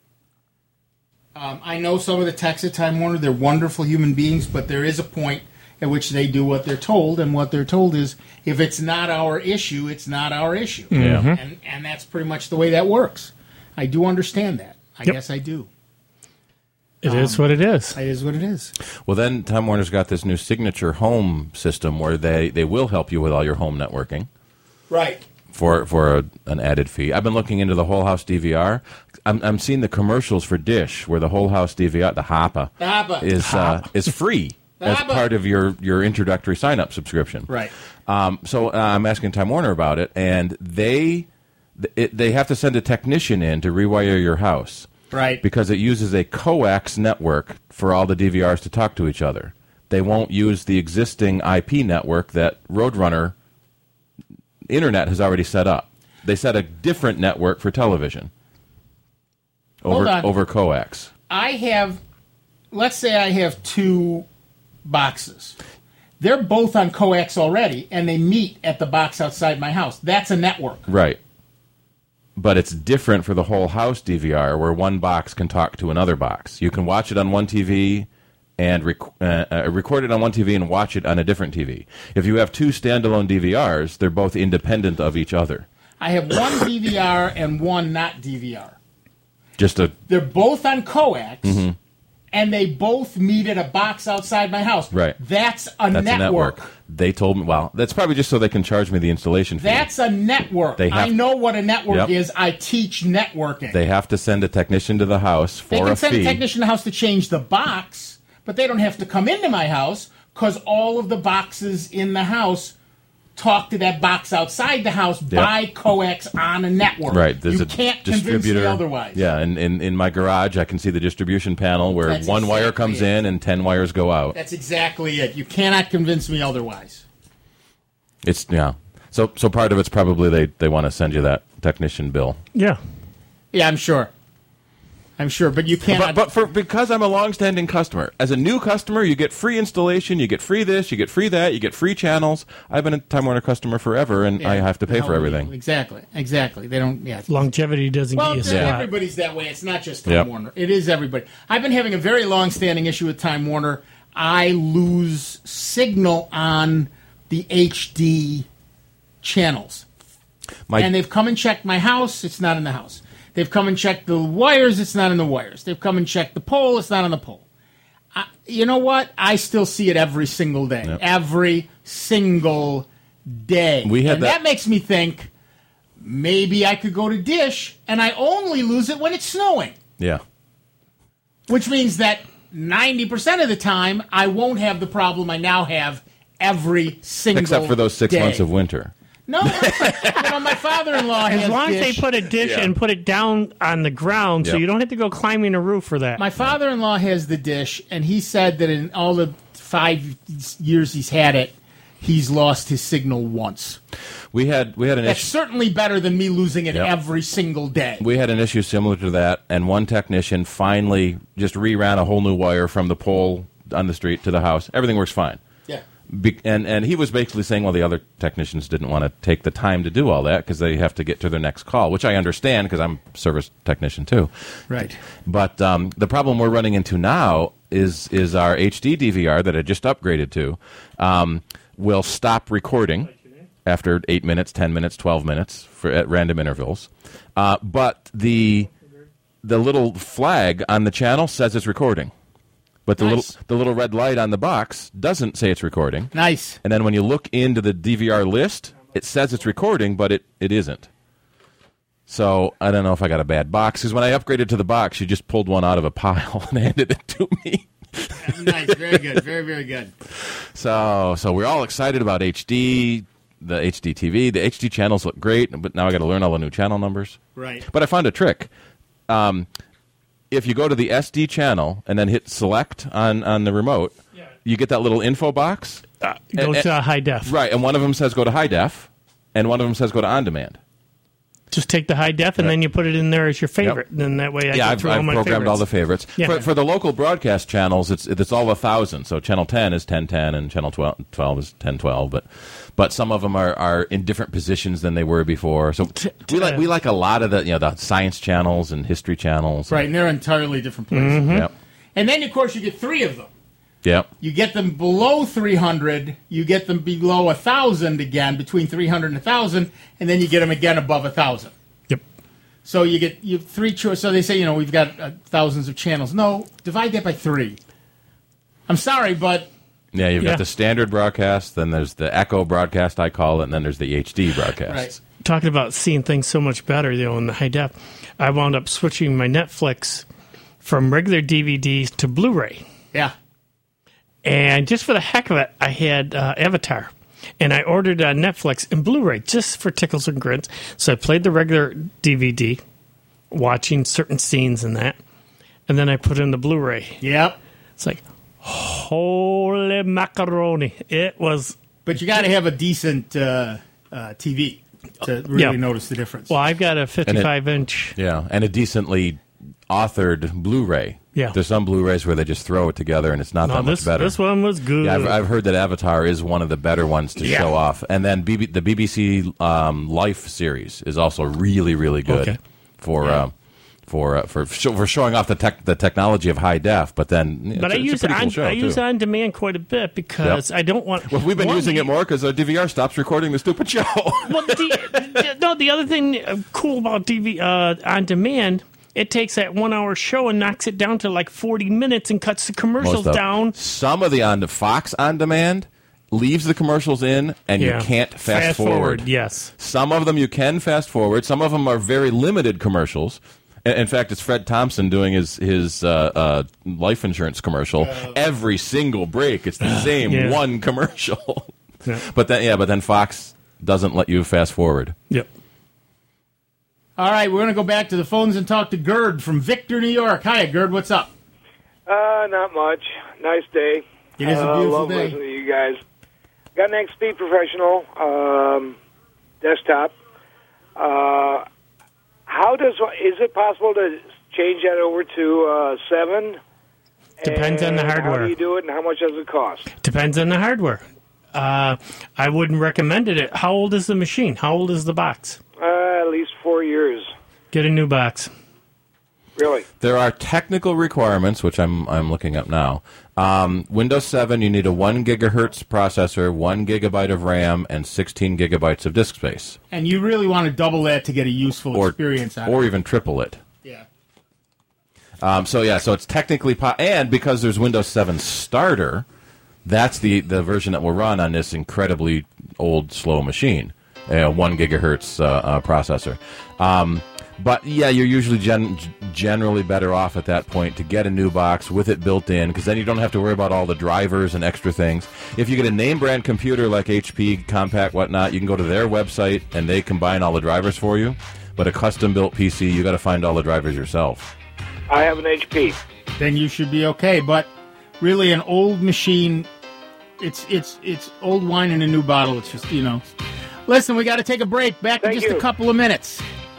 I know some of the techs at Time Warner. They're wonderful human beings, but there is a point at which they do what they're told, and what they're told is, if it's not our issue, it's not our issue. Mm-hmm. And that's pretty much the way that works. I do understand that. I guess I do. It is what it is. It is what it is. Well, then Time Warner's got this new Signature Home system where they will help you with all your home networking. Right. For an added fee. I've been looking into the Whole House DVR. I'm seeing the commercials for Dish where the Whole House DVR, the HAPA, is free as part of your introductory sign-up subscription. Right. So I'm asking Time Warner about it, and they have to send a technician in to rewire your house. Right. Because it uses a coax network for all the DVRs to talk to each other. They won't use the existing IP network that Roadrunner Internet has already set up. They set a different network for television over coax. Let's say I have two boxes. They're both on coax already, and they meet at the box outside my house. That's a network. Right. But it's different for the Whole House DVR, where one box can talk to another box. You can watch it on one TV and record it on one TV and watch it on a different TV. If you have two standalone DVRs, they're both independent of each other. I have one DVR and one not DVR. They're both on coax, and they both meet at a box outside my house. Right. That's a network. They told me, well, that's probably just so they can charge me the installation fee. That's a network. I know what a network is. I teach networking. They have to send a technician to the house for a fee. They can send a technician to the house to change the box, but they don't have to come into my house because all of the boxes in the house talk to that box outside the house by coax on a network. Right. There's you can't convince me otherwise. Yeah, and in my garage, I can see the distribution panel where one wire comes in and 10 wires go out. That's exactly it. You cannot convince me otherwise. So part of it's probably they want to send you that technician bill. Yeah. Yeah, I'm sure, but you cannot. Because I'm a long-standing customer. As a new customer, you get free installation, you get free this, you get free that, you get free channels. I've been a Time Warner customer forever, and I have to pay for everything. Exactly. They don't. Yeah. Longevity doesn't get you spot. Everybody's that way. It's not just Time Warner. It is everybody. I've been having a very long-standing issue with Time Warner. I lose signal on the HD channels, and they've come and checked my house. It's not in the house. They've come and checked the wires. It's not in the wires. They've come and checked the pole. It's not on the pole. You know what? I still see it every single day. Yep. Every single day. That makes me think maybe I could go to Dish and I only lose it when it's snowing. Yeah. Which means that 90% of the time I won't have the problem I now have every single day. Except for those 6 months of winter. No, my father-in-law has as long Dish. as they put a dish and put it down on the ground, so you don't have to go climbing a roof for that. My father-in-law has the Dish, and he said that in all the 5 years he's had it, he's lost his signal once. We had an issue. That's certainly better than me losing it every single day. We had an issue similar to that, and one technician finally just reran a whole new wire from the pole on the street to the house. Everything works fine. Yeah. And he was basically saying, well, the other technicians didn't want to take the time to do all that because they have to get to their next call, which I understand because I'm a service technician too. Right. But the problem we're running into now is our HD DVR that I just upgraded to will stop recording after 8 minutes, 10 minutes, 12 minutes at random intervals. But the little flag on the channel says it's recording. But the little red light on the box doesn't say it's recording. Nice. And then when you look into the DVR list, it says it's recording, but it isn't. So I don't know if I got a bad box. Because when I upgraded to the box, she just pulled one out of a pile and handed it to me. Nice. Very good. Very, very good. So we're all excited about HD, the HD TV. The HD channels look great, but now I got to learn all the new channel numbers. Right. But I found a trick. If you go to the SD channel and then hit select on the remote, you get that little info box. Go to high def. Right, and one of them says go to high def, and one of them says go to on demand. Just take the high def, and then you put it in there as your favorite. And then that way I can throw all my I've programmed favorites. all the favorites. Yeah. For the local broadcast channels, it's all 1,000. So channel 10 is 1010, and channel 12 is 1012. But some of them are in different positions than they were before. So we like a lot of the science channels and history channels. Right, and they're entirely different places. Mm-hmm. Yep. And then, of course, you get 3 of them. Yep. You get them below 300, you get them below 1,000 again, between 300 and 1,000, and then you get them again above 1,000. Yep. So you get 3 choices. So they say, we've got thousands of channels. No, divide that by 3. I'm sorry, but... Yeah, you've got the standard broadcast, then there's the Echo broadcast, I call it, and then there's the HD broadcast. Right. Talking about seeing things so much better, in the high def, I wound up switching my Netflix from regular DVDs to Blu-ray. Yeah. And just for the heck of it, I had Avatar. And I ordered Netflix and Blu-ray just for tickles and grins. So I played the regular DVD, watching certain scenes in that. And then I put in the Blu-ray. Yep. It's like, holy macaroni. It was... But you got to have a decent TV to really notice the difference. Well, I've got a 55-inch... Yeah, and a decently authored Blu-ray. Yeah. There's some Blu-rays where they just throw it together, and it's not that much better. This one was good. Yeah, I've heard that Avatar is one of the better ones to show off. And then the BBC Life series is also really, really good for for showing off the technology of high def. But then, I use on demand quite a bit because I don't want. Well, we've been using it more because our DVR stops recording the stupid show. Well, the other thing cool about on demand. It takes that 1 hour show and knocks it down to like 40 minutes and cuts the commercials down. Some of the Fox On Demand leaves the commercials in, and you can't fast forward. Yes. Some of them you can fast forward. Some of them are very limited commercials. In fact, it's Fred Thompson doing his life insurance commercial. Every single break, it's the same one commercial. Yeah. But then Fox doesn't let you fast forward. Yep. All right, we're going to go back to the phones and talk to Gerd from Victor, New York. Hi, Gerd, what's up? Not much. Nice day. It is a beautiful love day. listening to you guys. Got an XP Professional desktop. Is it possible to change that over to 7? Depends on the hardware. How do you do it, and how much does it cost? Depends on the hardware. I wouldn't recommend it. How old is the machine? How old is the box? At least 4 years. Get a new box. Really? There are technical requirements, which I'm looking up now. Windows 7, you need a 1 gigahertz processor, 1 gigabyte of RAM, and 16 gigabytes of disk space. And you really want to double that to get a useful experience out of it. Or even triple it. Yeah. So it's technically... and because there's Windows 7 Starter, that's the version that will run on this incredibly old, slow machine. 1 gigahertz processor. But yeah, you're usually generally better off at that point to get a new box with it built in, because then you don't have to worry about all the drivers and extra things. If you get a name brand computer like HP, Compaq, whatnot, you can go to their website and they combine all the drivers for you. But a custom built PC, you got to find all the drivers yourself. I have an HP. Then you should be okay. But really, an old machine, it's old wine in a new bottle. It's just, Listen, we got to take a break. Back in just a couple of minutes.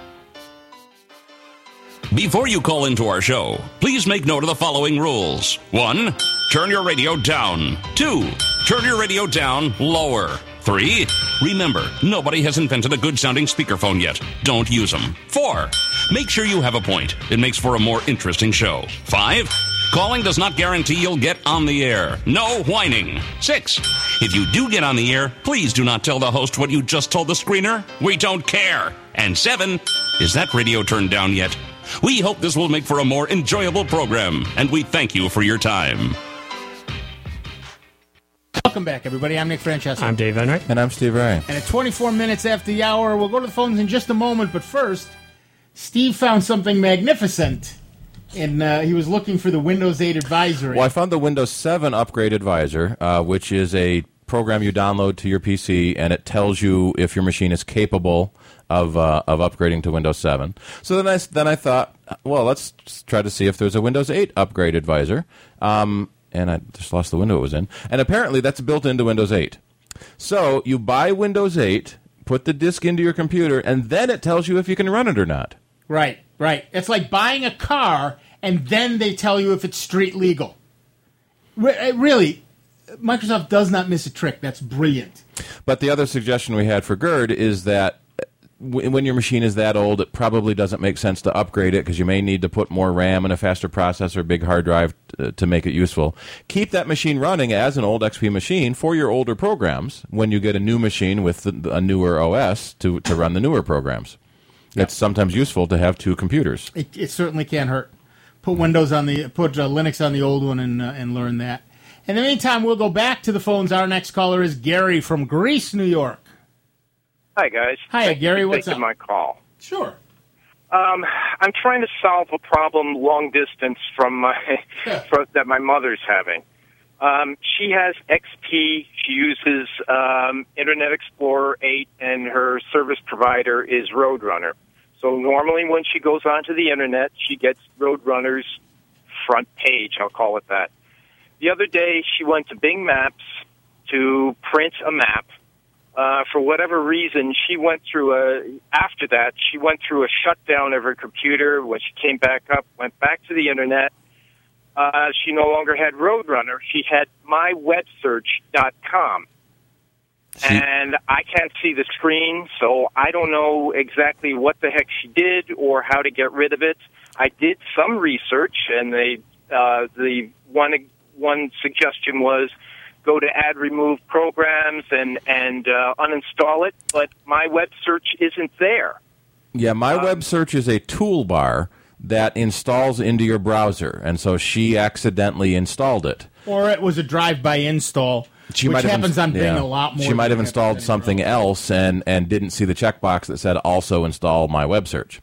Before you call into our show, please make note of the following rules. 1, turn your radio down. 2, turn your radio down lower. 3, remember, nobody has invented a good-sounding speakerphone yet. Don't use them. 4, make sure you have a point. It makes for a more interesting show. 5, calling does not guarantee you'll get on the air. No whining. 6, if you do get on the air, please do not tell the host what you just told the screener. We don't care. And 7, is that radio turned down yet? We hope this will make for a more enjoyable program, and we thank you for your time. Welcome back, everybody. I'm Nick Francesco. I'm Dave Enright. And I'm Steve Ray. And at 24 minutes after the hour, we'll go to the phones in just a moment. But first, Steve found something magnificent. And he was looking for the Windows 8 Advisory. Well, I found the Windows 7 Upgrade Advisor, which is a program you download to your PC, and it tells you if your machine is capable of upgrading to Windows 7. So then I thought, well, let's try to see if there's a Windows 8 Upgrade Advisor. And I just lost the window it was in. And apparently that's built into Windows 8. So you buy Windows 8, put the disk into your computer, and then it tells you if you can run it or not. Right. It's like buying a car, and then they tell you if it's street legal. Really, Microsoft does not miss a trick. That's brilliant. But the other suggestion we had for Gerd is that when your machine is that old, it probably doesn't make sense to upgrade it because you may need to put more RAM and a faster processor, big hard drive to make it useful. Keep that machine running as an old XP machine for your older programs when you get a new machine with a newer OS to run the newer programs. Yep. It's sometimes useful to have two computers. It certainly can't hurt. Put Linux on the old one and learn that. In the meantime, we'll go back to the phones. Our next caller is Gary from Greece, New York. Hi, guys. Hi, Gary. What's up? Thanks for taking my call. Sure. I'm trying to solve a problem long distance that my mother's having. She has XP. She uses Internet Explorer 8, and her service provider is Roadrunner. So normally when she goes onto the Internet, she gets Roadrunner's front page, I'll call it that. The other day, she went to Bing Maps to print a map. For whatever reason, she went through a shutdown of her computer. When she came back up, went back to the Internet, she no longer had Roadrunner. She had mywebsearch.com. and I can't see the screen, so I don't know exactly what the heck she did or how to get rid of it. I did some research, and the one suggestion was go to Add Remove Programs and uninstall it, but my web search isn't there. Yeah, my web search is a toolbar that installs into your browser, and so she accidentally installed it. Or it was a drive-by install, which happens on Bing a lot more. She might have installed something else and didn't see the checkbox that said also install my web search.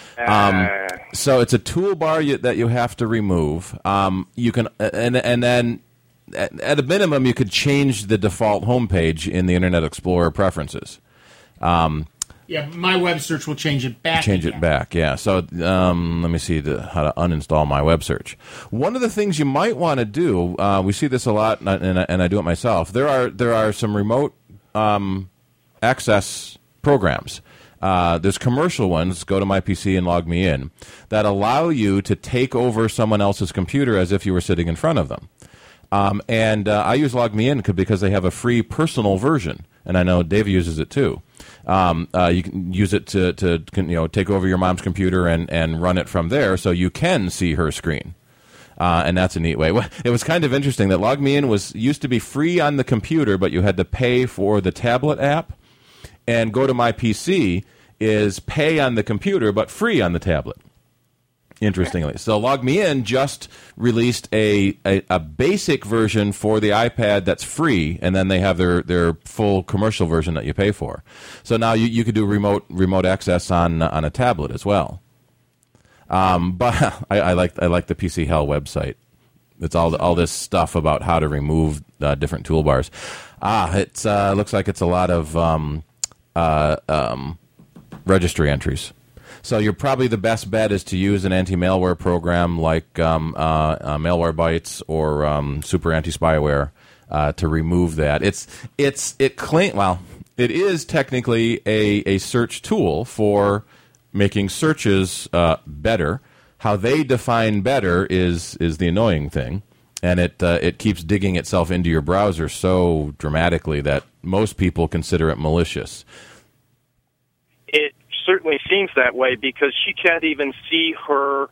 So it's a toolbar that you have to remove. You can and then at a minimum you could change the default homepage in the Internet Explorer preferences. Yeah, my web search will change it back. Yeah. So let me see how to uninstall my web search. One of the things you might want to do, we see this a lot, and I do it myself. There are some remote access programs. There's commercial ones, go to my PC and log me in, that allow you to take over someone else's computer as if you were sitting in front of them. I use Log Me In because they have a free personal version, and I know Dave uses it too. You can use it to take over your mom's computer and run it from there, so you can see her screen. And that's a neat way. It was kind of interesting that Log Me In used to be free on the computer, but you had to pay for the tablet app. And Go to My PC is pay on the computer, but free on the tablet. Interestingly. So Log Me In just released a basic version for the iPad that's free, and then they have their full commercial version that you pay for. So now you could do remote access on a tablet as well. But I like the PC Hell website. It's all this stuff about how to remove different toolbars. It looks like it's a lot of registry entries. So you're probably the best bet is to use an anti-malware program like Malwarebytes or Super Anti-Spyware to remove that. It is technically a search tool for making searches better. How they define better is the annoying thing, and it keeps digging itself into your browser so dramatically that most people consider it malicious. It certainly seems that way because she can't even see her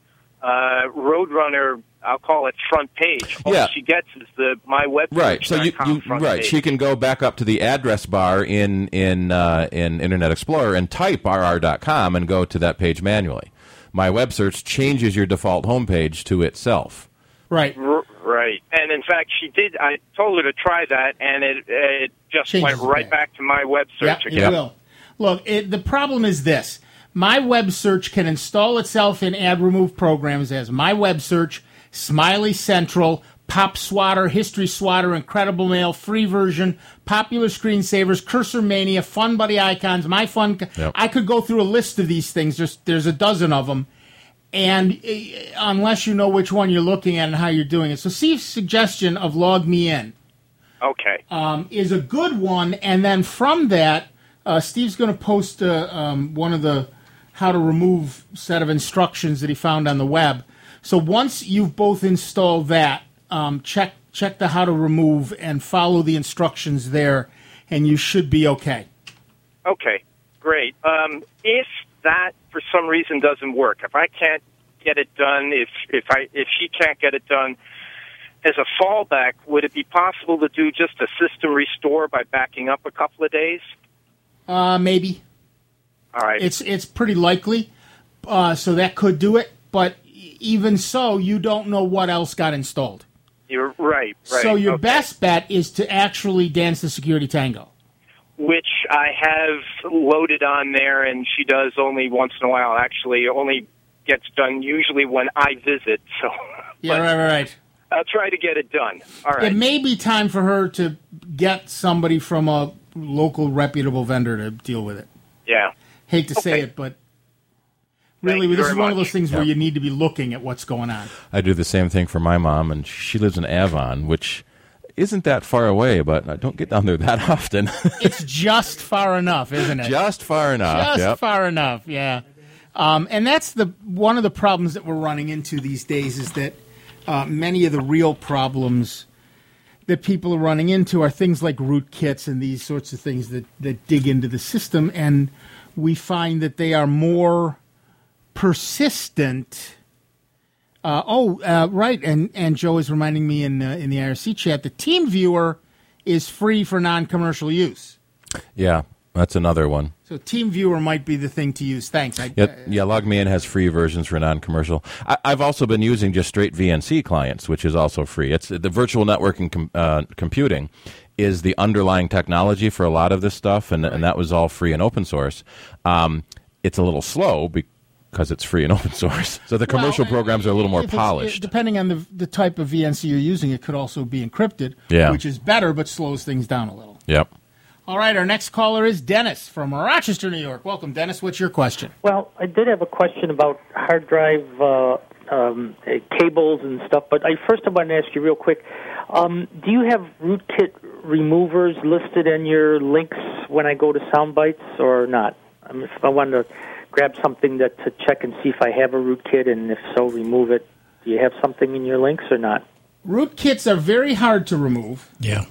Roadrunner, I'll call it front page. All she gets is the my website. Right. So page. She can go back up to the address bar in Internet Explorer and type rr.com and go to that page manually. My web search changes your default homepage to itself. Right. Right. And in fact, she did. I told her to try that, and it just Changes went right back to my web search again. It will. Look, the problem is this. My web search can install itself in Add Remove Programs as My Web Search, Smiley Central, Pop Swatter, History Swatter, Incredible Mail, free version, Popular Screensavers, Cursor Mania, Fun Buddy Icons, My Fun. Yep. I could go through a list of these things. There's a dozen of them. And unless you know which one you're looking at and how you're doing it. So Steve's suggestion of Log Me In is a good one. And then from that, Steve's going to post one of the how to remove set of instructions that he found on the web. So once you've both installed that, check the how to remove and follow the instructions there, and you should be okay. Okay, great. If that for some reason doesn't work, if I can't get it done, if she can't get it done, as a fallback, would it be possible to do just a system restore by backing up a couple of days? Maybe. All right. It's pretty likely, so that could do it. But even so, you don't know what else got installed. You're right. So your best bet is to actually dance the security tango. Which I have loaded on there, and she does only once in a while. Actually, it only gets done usually when I visit. So yeah, right. I'll try to get it done. All right. It may be time for her to get somebody from a local reputable vendor to deal with it. Yeah. Hate to say it, but really, this is one of those things where you need to be looking at what's going on. I do the same thing for my mom, and she lives in Avon, which isn't that far away, but I don't get down there that often. It's just far enough, isn't it? Just far enough. Just far enough, yeah. And that's one of the problems that we're running into these days is that many of the real problems that people are running into are things like rootkits and these sorts of things that dig into the system, and we find that they are more persistent. Right, and Joe is reminding me in the IRC chat, the TeamViewer is free for non-commercial use. Yeah, that's another one. So TeamViewer might be the thing to use. Thanks. LogMeIn has free versions for non-commercial. I've also been using just straight VNC clients, which is also free. It's the virtual networking computing is the underlying technology for a lot of this stuff, and that was all free and open source. It's a little slow because it's free and open source. So the commercial programs are a little more polished. Depending on the type of VNC you're using, it could also be encrypted, which is better but slows things down a little. Yep. All right, our next caller is Dennis from Rochester, New York. Welcome, Dennis. What's your question? Well, I did have a question about hard drive cables and stuff, but first I want to ask you real quick, do you have rootkit removers listed in your links when I go to Soundbites or not? If I want to grab something to check and see if I have a rootkit, and if so, remove it, do you have something in your links or not? Rootkits are very hard to remove. Yeah.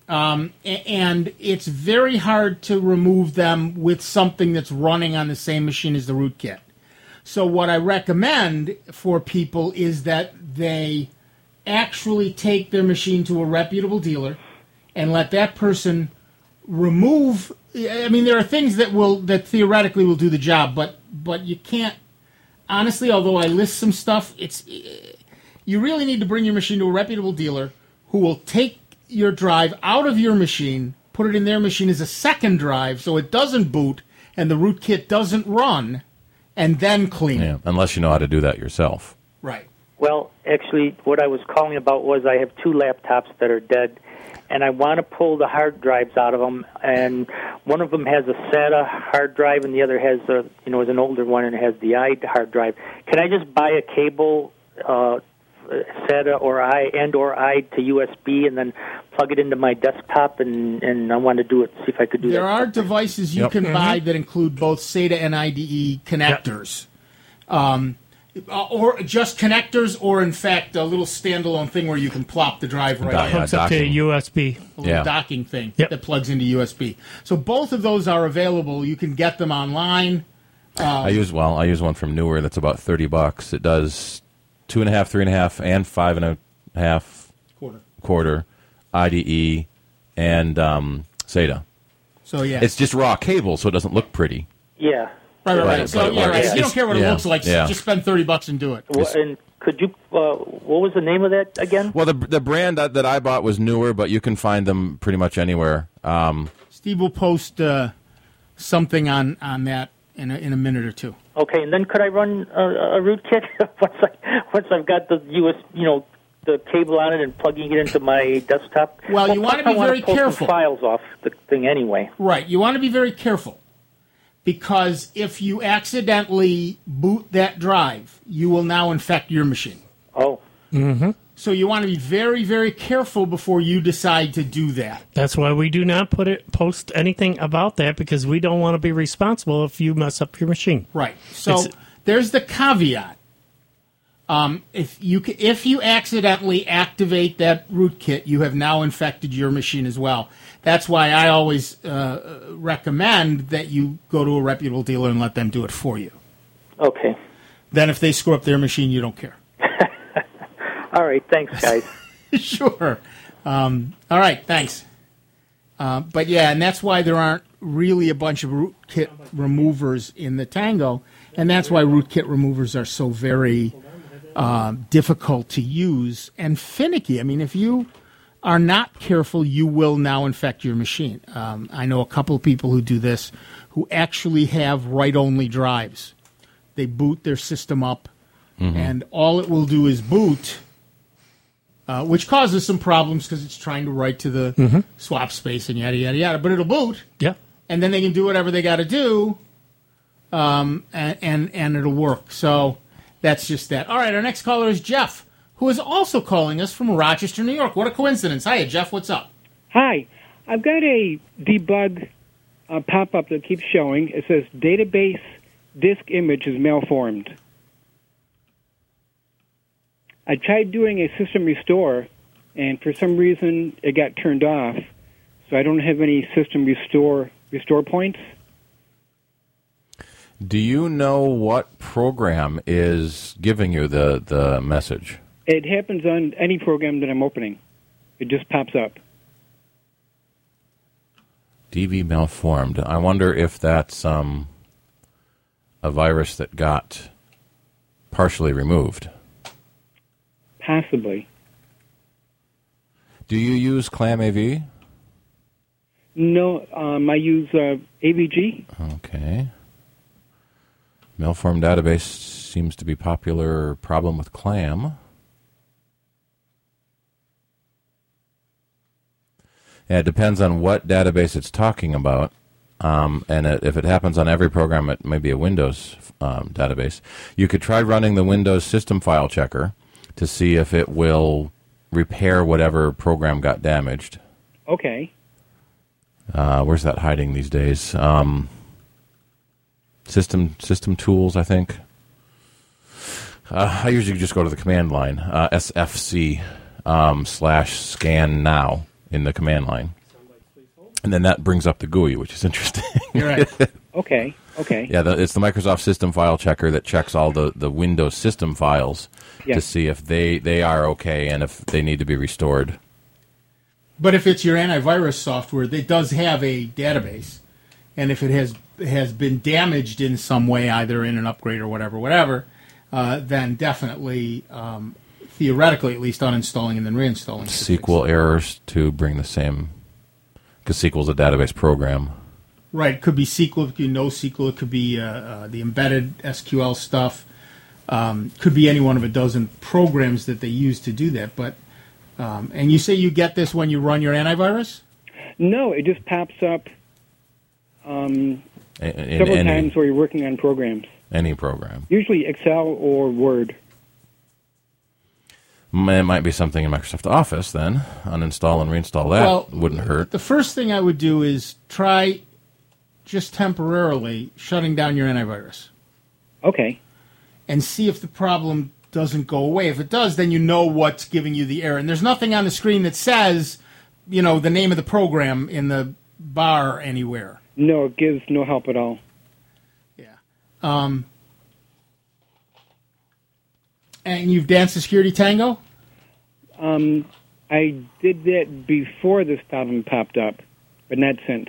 And it's very hard to remove them with something that's running on the same machine as the rootkit. So what I recommend for people is that they actually take their machine to a reputable dealer and let that person remove. I mean, there are things that theoretically will do the job, but you can't. Honestly, although I list some stuff, you really need to bring your machine to a reputable dealer who will take your drive out of your machine, put it in their machine as a second drive so it doesn't boot and the rootkit doesn't run, and then clean it. Unless you know how to do that yourself. Right. Well, actually, what I was calling about was I have two laptops that are dead, and I want to pull the hard drives out of them, and one of them has a SATA hard drive and the other has is an older one and it has the hard drive. Can I just buy a cable SATA or I to USB and then plug it into my desktop, and I want to do it, see if I could do that. There are devices you can buy that include both SATA and IDE connectors. Or just connectors, or in fact a little standalone thing where you can plop the drive right on. Hooks up to USB. A little docking thing that plugs into USB. So both of those are available. You can get them online. I use one from Newer that's about $30. It does 2.5, 3.5, and 5.5 quarter IDE and SATA. So it's just raw cable, so it doesn't look pretty. Yeah. Right. So if you don't care what it looks like, just spend $30 and do it. And could you? What was the name of that again? Well, the brand that I bought was Newer, but you can find them pretty much anywhere. Steve will post something on that in a minute or two. Okay, and then could I run a rootkit once I've got the the cable on it and plugging it into my desktop? Well, you want to be very careful. Some files off the thing anyway. Right, you want to be very careful because if you accidentally boot that drive, you will now infect your machine. Oh. Mm-hmm. So you want to be very, very careful before you decide to do that. That's why we do not post anything about that, because we don't want to be responsible if you mess up your machine. Right. So there's the caveat. If you accidentally activate that rootkit, you have now infected your machine as well. That's why I always recommend that you go to a reputable dealer and let them do it for you. Okay. Then if they screw up their machine, you don't care. All right, thanks, guys. Sure. All right, thanks. But yeah, and that's why there aren't really a bunch of rootkit removers in the Tango, and that's why rootkit removers are so very difficult to use and finicky. I mean, if you are not careful, you will now infect your machine. I know a couple of people who do this who actually have write-only drives. They boot their system up, and all it will do is boot, which causes some problems because it's trying to write to the swap space and yada, yada, yada. But it'll boot, and then they can do whatever they got to do, and it'll work. So that's just that. All right, our next caller is Jeff, who is also calling us from Rochester, New York. What a coincidence. Hiya, Jeff. What's up? Hi. I've got a debug pop-up that keeps showing. It says database disk image is malformed. I tried doing a system restore, and for some reason it got turned off, so I don't have any system restore points. Do you know what program is giving you the message? It happens on any program that I'm opening. It just pops up. DB malformed. I wonder if that's a virus that got partially removed. Possibly. Do you use ClamAV? No, I use AVG. Okay. Malformed database seems to be popular problem with Clam. Yeah, it depends on what database it's talking about. And if it happens on every program, it may be a Windows database. You could try running the Windows System File Checker to see if it will repair whatever program got damaged. Okay. Where's that hiding these days? System tools, I think. I usually just go to the command line, SFC /scan now in the command line. And then that brings up the GUI, which is interesting. You're right. Okay. Yeah, it's the Microsoft System File Checker that checks all the Windows system files to see if they are okay and if they need to be restored. But if it's your antivirus software, it does have a database, and if it has been damaged in some way, either in an upgrade or whatever, then definitely, theoretically at least, uninstalling and then reinstalling. SQL errors to bring the same, because SQL is a database program. Right, it could be SQL, it could be NoSQL, it could be the embedded SQL stuff. Could be any one of a dozen programs that they use to do that. But and you say you get this when you run your antivirus? No, it just pops up several times where you're working on programs. Any program. Usually Excel or Word. It might be something in Microsoft Office, then. Uninstall and reinstall that. Well, wouldn't hurt. The first thing I would do is try just temporarily shutting down your antivirus. Okay. And see if the problem doesn't go away. If it does, then you know what's giving you the error. And there's nothing on the screen that says, the name of the program in the bar anywhere. No, it gives no help at all. Yeah. And you've danced the Security Tango? I did that before this problem popped up, but not since.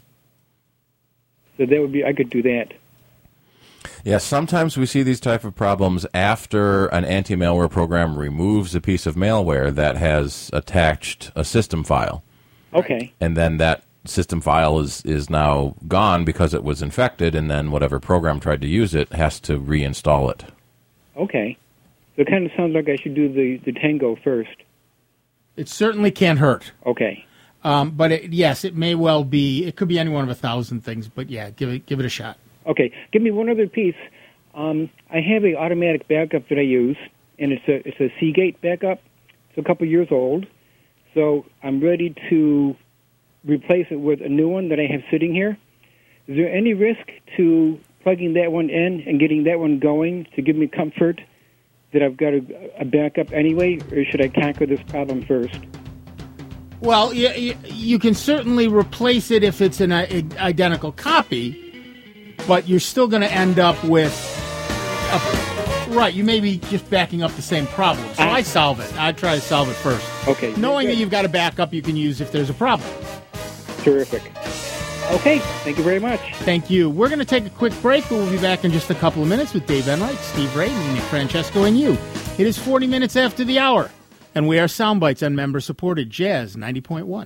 So I could do that. Yeah, sometimes we see these type of problems after an anti-malware program removes a piece of malware that has attached a system file. Okay. And then that system file is now gone because it was infected, and then whatever program tried to use it has to reinstall it. Okay. So it kind of sounds like I should do the Tango first. It certainly can't hurt. Okay. But it may well be. It could be any one of 1,000 things. But yeah, give it a shot. Okay. Give me one other piece. I have an automatic backup that I use, and it's a Seagate backup. It's a couple years old, so I'm ready to replace it with a new one that I have sitting here. Is there any risk to plugging that one in and getting that one going to give me comfort that I've got a backup anyway, or should I conquer this problem first? Well, you can certainly replace it if it's an identical copy, but you're still going to end up with right. You may be just backing up the same problem. So I solve it. I try to solve it first. Okay. Knowing that you've got a backup you can use if there's a problem. Terrific. Okay. Thank you very much. Thank you. We're going to take a quick break, but we'll be back in just a couple of minutes with Dave Enright, Steve Ray, Nick Francesco, and you. It is 40 minutes after the hour, and we are Soundbites on member-supported Jazz 90.1.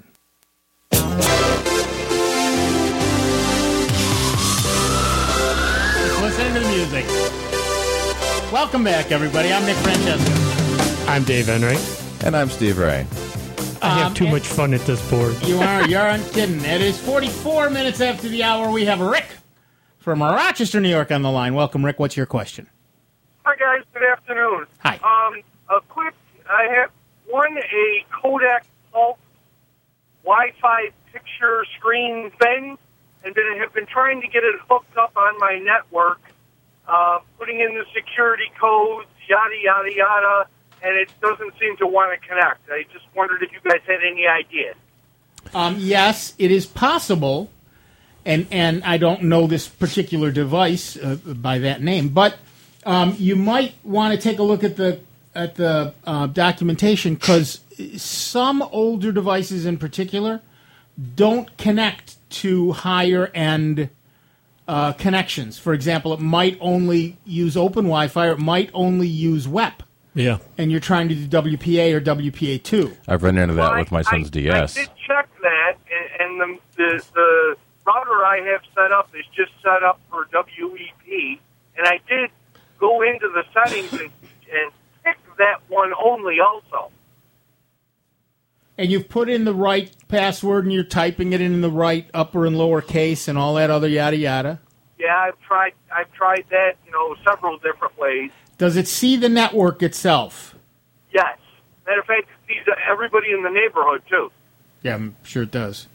Listen to the music. Welcome back, everybody. I'm Nick Francesco. I'm Dave Enright. And I'm Steve Ray. I have too much fun at this board. You are. You're kidding. It is 44 minutes after the hour. We have Rick from Rochester, New York on the line. Welcome, Rick. What's your question? Hi, guys. Good afternoon. Hi. I have a Kodak Pulse Wi-Fi picture screen thing, and then I have been trying to get it hooked up on my network, putting in the security codes, yada, yada, yada, and it doesn't seem to want to connect. I just wondered if you guys had any idea. Yes, it is possible, and I don't know this particular device by that name, but you might want to take a look at the documentation, because some older devices in particular don't connect to higher end connections. For example, it might only use Open Wi-Fi, or it might only use WEP. Yeah. And you're trying to do WPA or WPA2. I've run into that with my son's DS. I did check that, and the router I have set up is just set up for WEP, and I did go into the settings and pick that one only also. And you've put in the right password, and you're typing it in the right upper and lower case and all that other yada yada. Yeah, I've tried that, several different ways. Does it see the network itself? Yes. Matter of fact, it sees everybody in the neighborhood too. Yeah, I'm sure it does.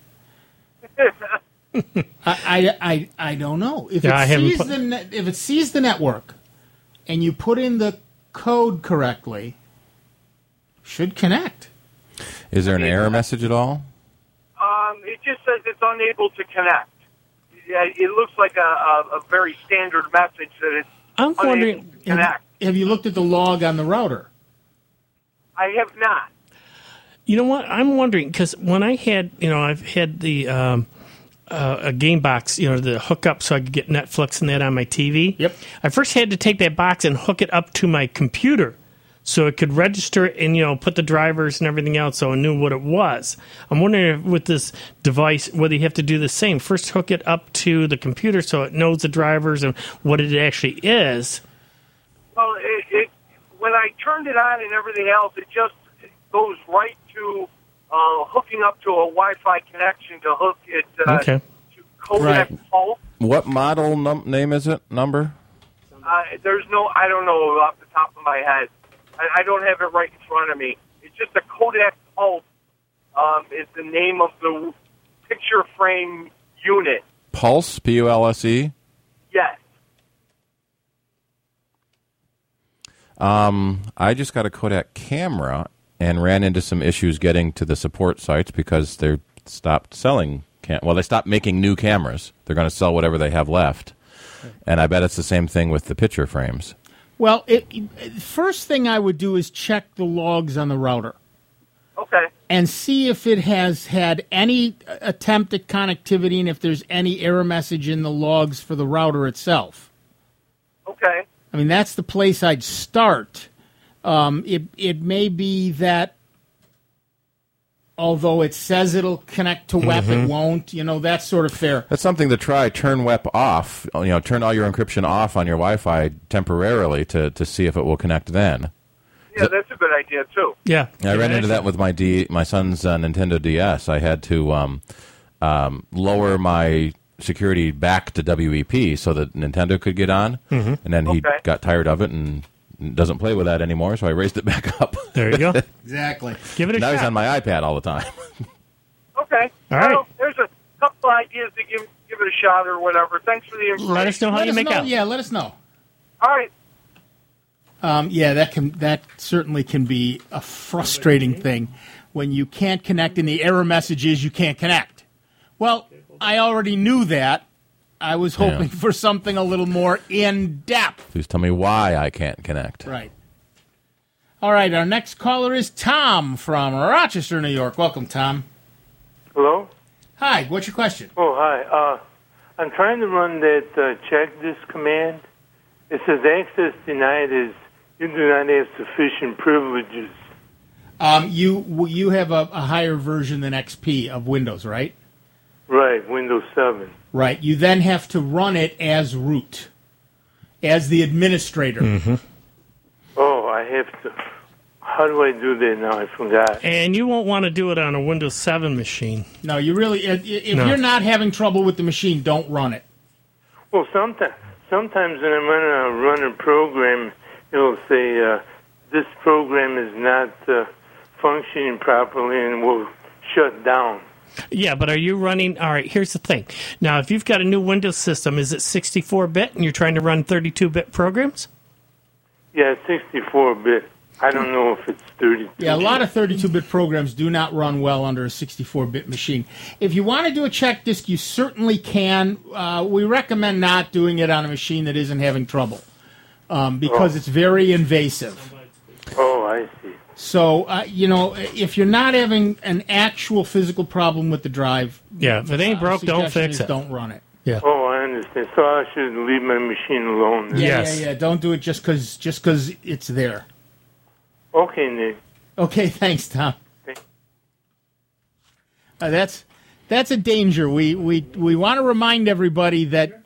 I don't know if it sees the network and you put in the code correctly, should connect. Is there an error message at all? It just says it's unable to connect. Yeah, it looks like a very standard message that it's unable to connect. Have you looked at the log on the router? I have not. You know what? I'm wondering, because when I had, I've had the a game box, the hook up so I could get Netflix and that on my TV. Yep. I first had to take that box and hook it up to my computer so it could register it and, put the drivers and everything else so I knew what it was. I'm wondering if with this device, whether you have to do the same. First hook it up to the computer so it knows the drivers and what it actually is. Well, when I turned it on and everything else, it just goes right to hooking up to a Wi-Fi connection to hook it to Kodak Pulse. What model name is it? Number? I don't know off the top of my head. I don't have it right in front of me. It's just a Kodak Pulse is the name of the picture frame unit. Pulse? P-U-L-S-E? Yes. I just got a Kodak camera and ran into some issues getting to the support sites because they stopped selling. They stopped making new cameras. They're going to sell whatever they have left. And I bet it's the same thing with the picture frames. Well, first thing I would do is check the logs on the router. Okay. And see if it has had any attempt at connectivity and if there's any error message in the logs for the router itself. Okay. I mean, that's the place I'd start. It may be that although it says it'll connect to WEP, it won't. That's sort of fair. That's something to try. Turn WEP off. Turn all your encryption off on your Wi-Fi temporarily to see if it will connect then. Yeah, that's a good idea too. Yeah, I ran into that with my son's Nintendo DS. I had to lower my security back to WEP so that Nintendo could get on, and then he got tired of it and doesn't play with that anymore, so I raised it back up. There you go. Exactly. Give it a now shot. He's on my iPad all the time. Okay. All right. Well, there's a couple ideas to give it a shot or whatever. Thanks for the information. Let us know how you make out. Yeah, let us know. All right. That certainly can be a frustrating thing when you can't connect and the error message is you can't connect. Well, I already knew that. I was hoping for something a little more in-depth. Please tell me why I can't connect. Right. All right, our next caller is Tom from Rochester, New York. Welcome, Tom. Hello? Hi, what's your question? Oh, hi. I'm trying to run that check this command. It says access denied as you do not have sufficient privileges. You have a higher version than XP of Windows, right? Right, Windows 7. Right. You then have to run it as root, as the administrator. Oh, I have to. How do I do that now? I forgot. And you won't want to do it on a Windows 7 machine. No, you really. If you're not having trouble with the machine, don't run it. Well, sometimes when I'm going to run a program, it'll say this program is not functioning properly and will shut down. Yeah, but are you running... All right, here's the thing. Now, if you've got a new Windows system, is it 64-bit and you're trying to run 32-bit programs? Yeah, 64-bit. I don't know if it's 32. Yeah, a lot of 32-bit programs do not run well under a 64-bit machine. If you want to do a check disk, you certainly can. We recommend not doing it on a machine that isn't having trouble because it's very invasive. Oh, I see. So, if you're not having an actual physical problem with the drive... Yeah, if it ain't broke, don't fix it. Don't run it. Yeah. Oh, I understand. So I should leave my machine alone. Yeah. Don't do it just because it's there. Okay, Nick. Okay, thanks, Tom. That's a danger. We want to remind everybody that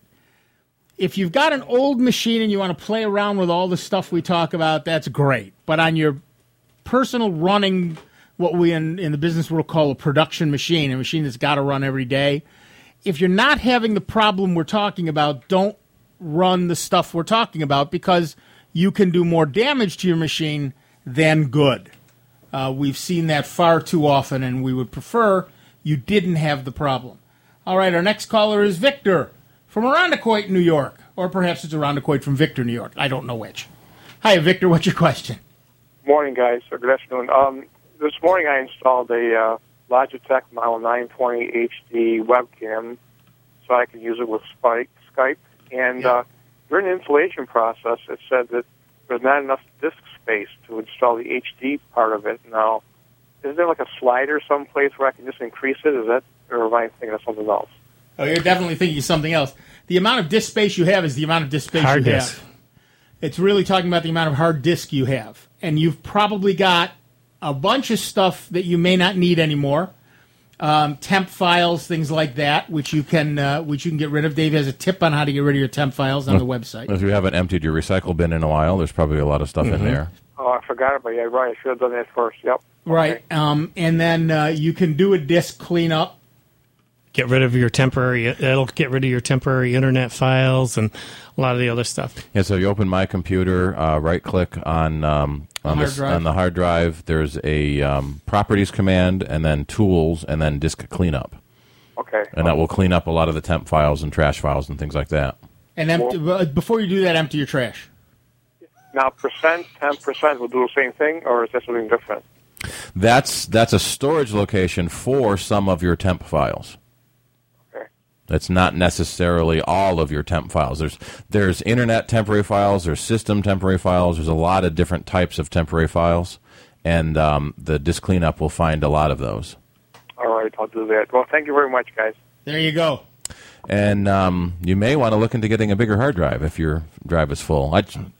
if you've got an old machine and you want to play around with all the stuff we talk about, that's great. But on your personal running, what we in the business world call a production machine, a machine that's got to run every day, if you're not having the problem we're talking about, don't run the stuff we're talking about because you can do more damage to your machine than good. We've seen that far too often, and we would prefer you didn't have the problem. All right, our next caller is Victor from Irondequoit, New York. Or perhaps it's Irondequoit from Victor, New York. I don't know which. Hi, Victor. What's your question? Morning, guys, or good afternoon. This morning I installed a Logitech Model 920 HD webcam so I can use it with Skype. And during the installation process, it said that there's not enough disk space to install the HD part of it. Now, is there like a slider someplace where I can just increase it? Is that, or am I thinking of something else? Oh, you're definitely thinking of something else. The amount of disk space you have is the amount of disk space you have. It's really talking about the amount of hard disk you have. And you've probably got a bunch of stuff that you may not need anymore. Temp files, things like that, which you can get rid of. Dave has a tip on how to get rid of your temp files on the website. If you haven't emptied your recycle bin in a while, there's probably a lot of stuff in there. Oh, I forgot about it. Yeah, right. I should have done that first. Yep. Right. Okay. And then you can do a disk cleanup. Get rid of your temporary. It'll get rid of your temporary internet files and a lot of the other stuff. Yeah. So you open My Computer, right-click on the hard drive. There's a Properties command, and then Tools, and then Disk Cleanup. Okay. And that will clean up a lot of the temp files and trash files and things like that. And before you do that, empty your trash. Now, 10% will do the same thing, or is that something different? That's a storage location for some of your temp files. That's not necessarily all of your temp files. There's internet temporary files, there's system temporary files, there's a lot of different types of temporary files, and the disk cleanup will find a lot of those. All right, I'll do that. Well, thank you very much, guys. There you go. And you may want to look into getting a bigger hard drive if your drive is full. I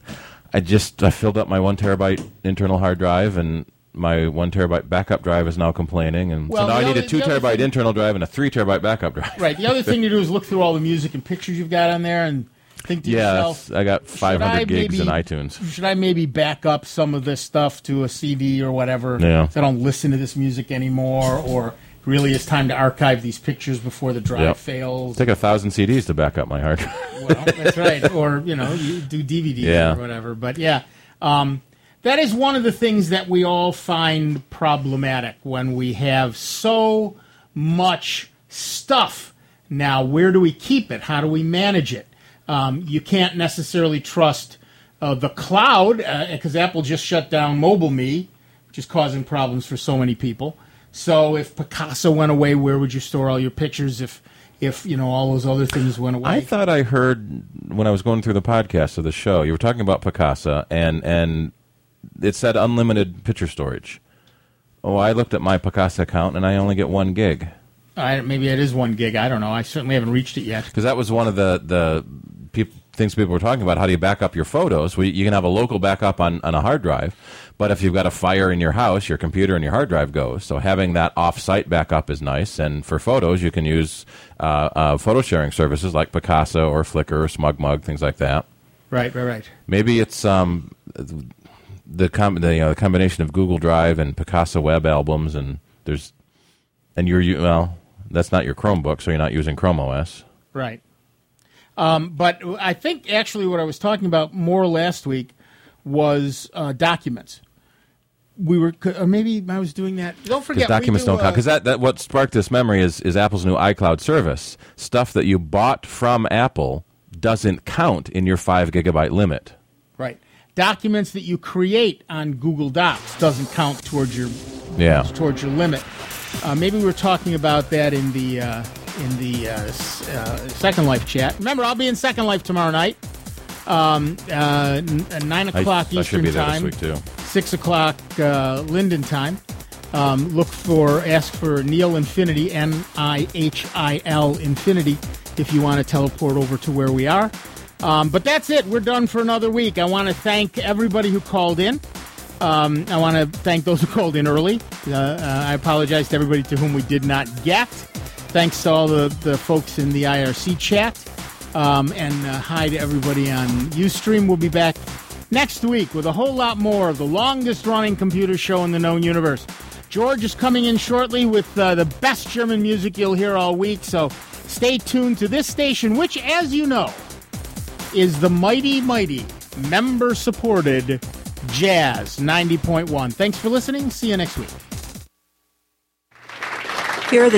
filled up my 1 terabyte internal hard drive, and my 1 terabyte backup drive is now complaining, and so now I need a 2 terabyte internal drive and a 3 terabyte backup drive. Right. The other thing to do is look through all the music and pictures you've got on there and think to yourself, I got 500 gigs in iTunes. Should I maybe back up some of this stuff to a CD or whatever so I don't listen to this music anymore, or really it's time to archive these pictures before the drive fails? Take 1,000 CDs to back up my hard drive. Well, that's right. Or, you do DVDs or whatever. But, that is one of the things that we all find problematic when we have so much stuff. Now, where do we keep it? How do we manage it? You can't necessarily trust the cloud because Apple just shut down MobileMe, which is causing problems for so many people. So if Picasa went away, where would you store all your pictures if all those other things went away? I thought I heard when I was going through the podcast of the show, you were talking about Picasa, and it said unlimited picture storage. Oh, I looked at my Picasa account, and I only get 1 gig. Maybe it is 1 gig. I don't know. I certainly haven't reached it yet. Because that was one of the things people were talking about. How do you back up your photos? You can have a local backup on a hard drive, but if you've got a fire in your house, your computer and your hard drive goes. So having that off-site backup is nice. And for photos, you can use photo sharing services like Picasa or Flickr or SmugMug, things like that. Right. Maybe it's the combination of Google Drive and Picasa web albums, and that's not your Chromebook, so you're not using Chrome OS. Right. But I think actually what I was talking about more last week was documents. Maybe I was doing that. Don't forget, documents don't count. Because that what sparked this memory is Apple's new iCloud service. Stuff that you bought from Apple doesn't count in your 5 gigabyte limit. Right. documents that you create on Google Docs doesn't count towards your limit. Maybe we were talking about that in the Second Life chat. Remember, I'll be in Second Life tomorrow night, at 9 o'clock Eastern time, 6 o'clock Linden time. Ask for Neil Infinity, Nihil Infinity, if you want to teleport over to where we are. But that's it. We're done for another week. I want to thank everybody who called in. I want to thank those who called in early. I apologize to everybody to whom we did not get. Thanks to all the folks in the IRC chat. And hi to everybody on Ustream. We'll be back next week with a whole lot more of the longest-running computer show in the known universe. George is coming in shortly with the best German music you'll hear all week, so stay tuned to this station, which, as you know, is the mighty, mighty, member-supported Jazz 90.1. Thanks for listening. See you next week. Here are the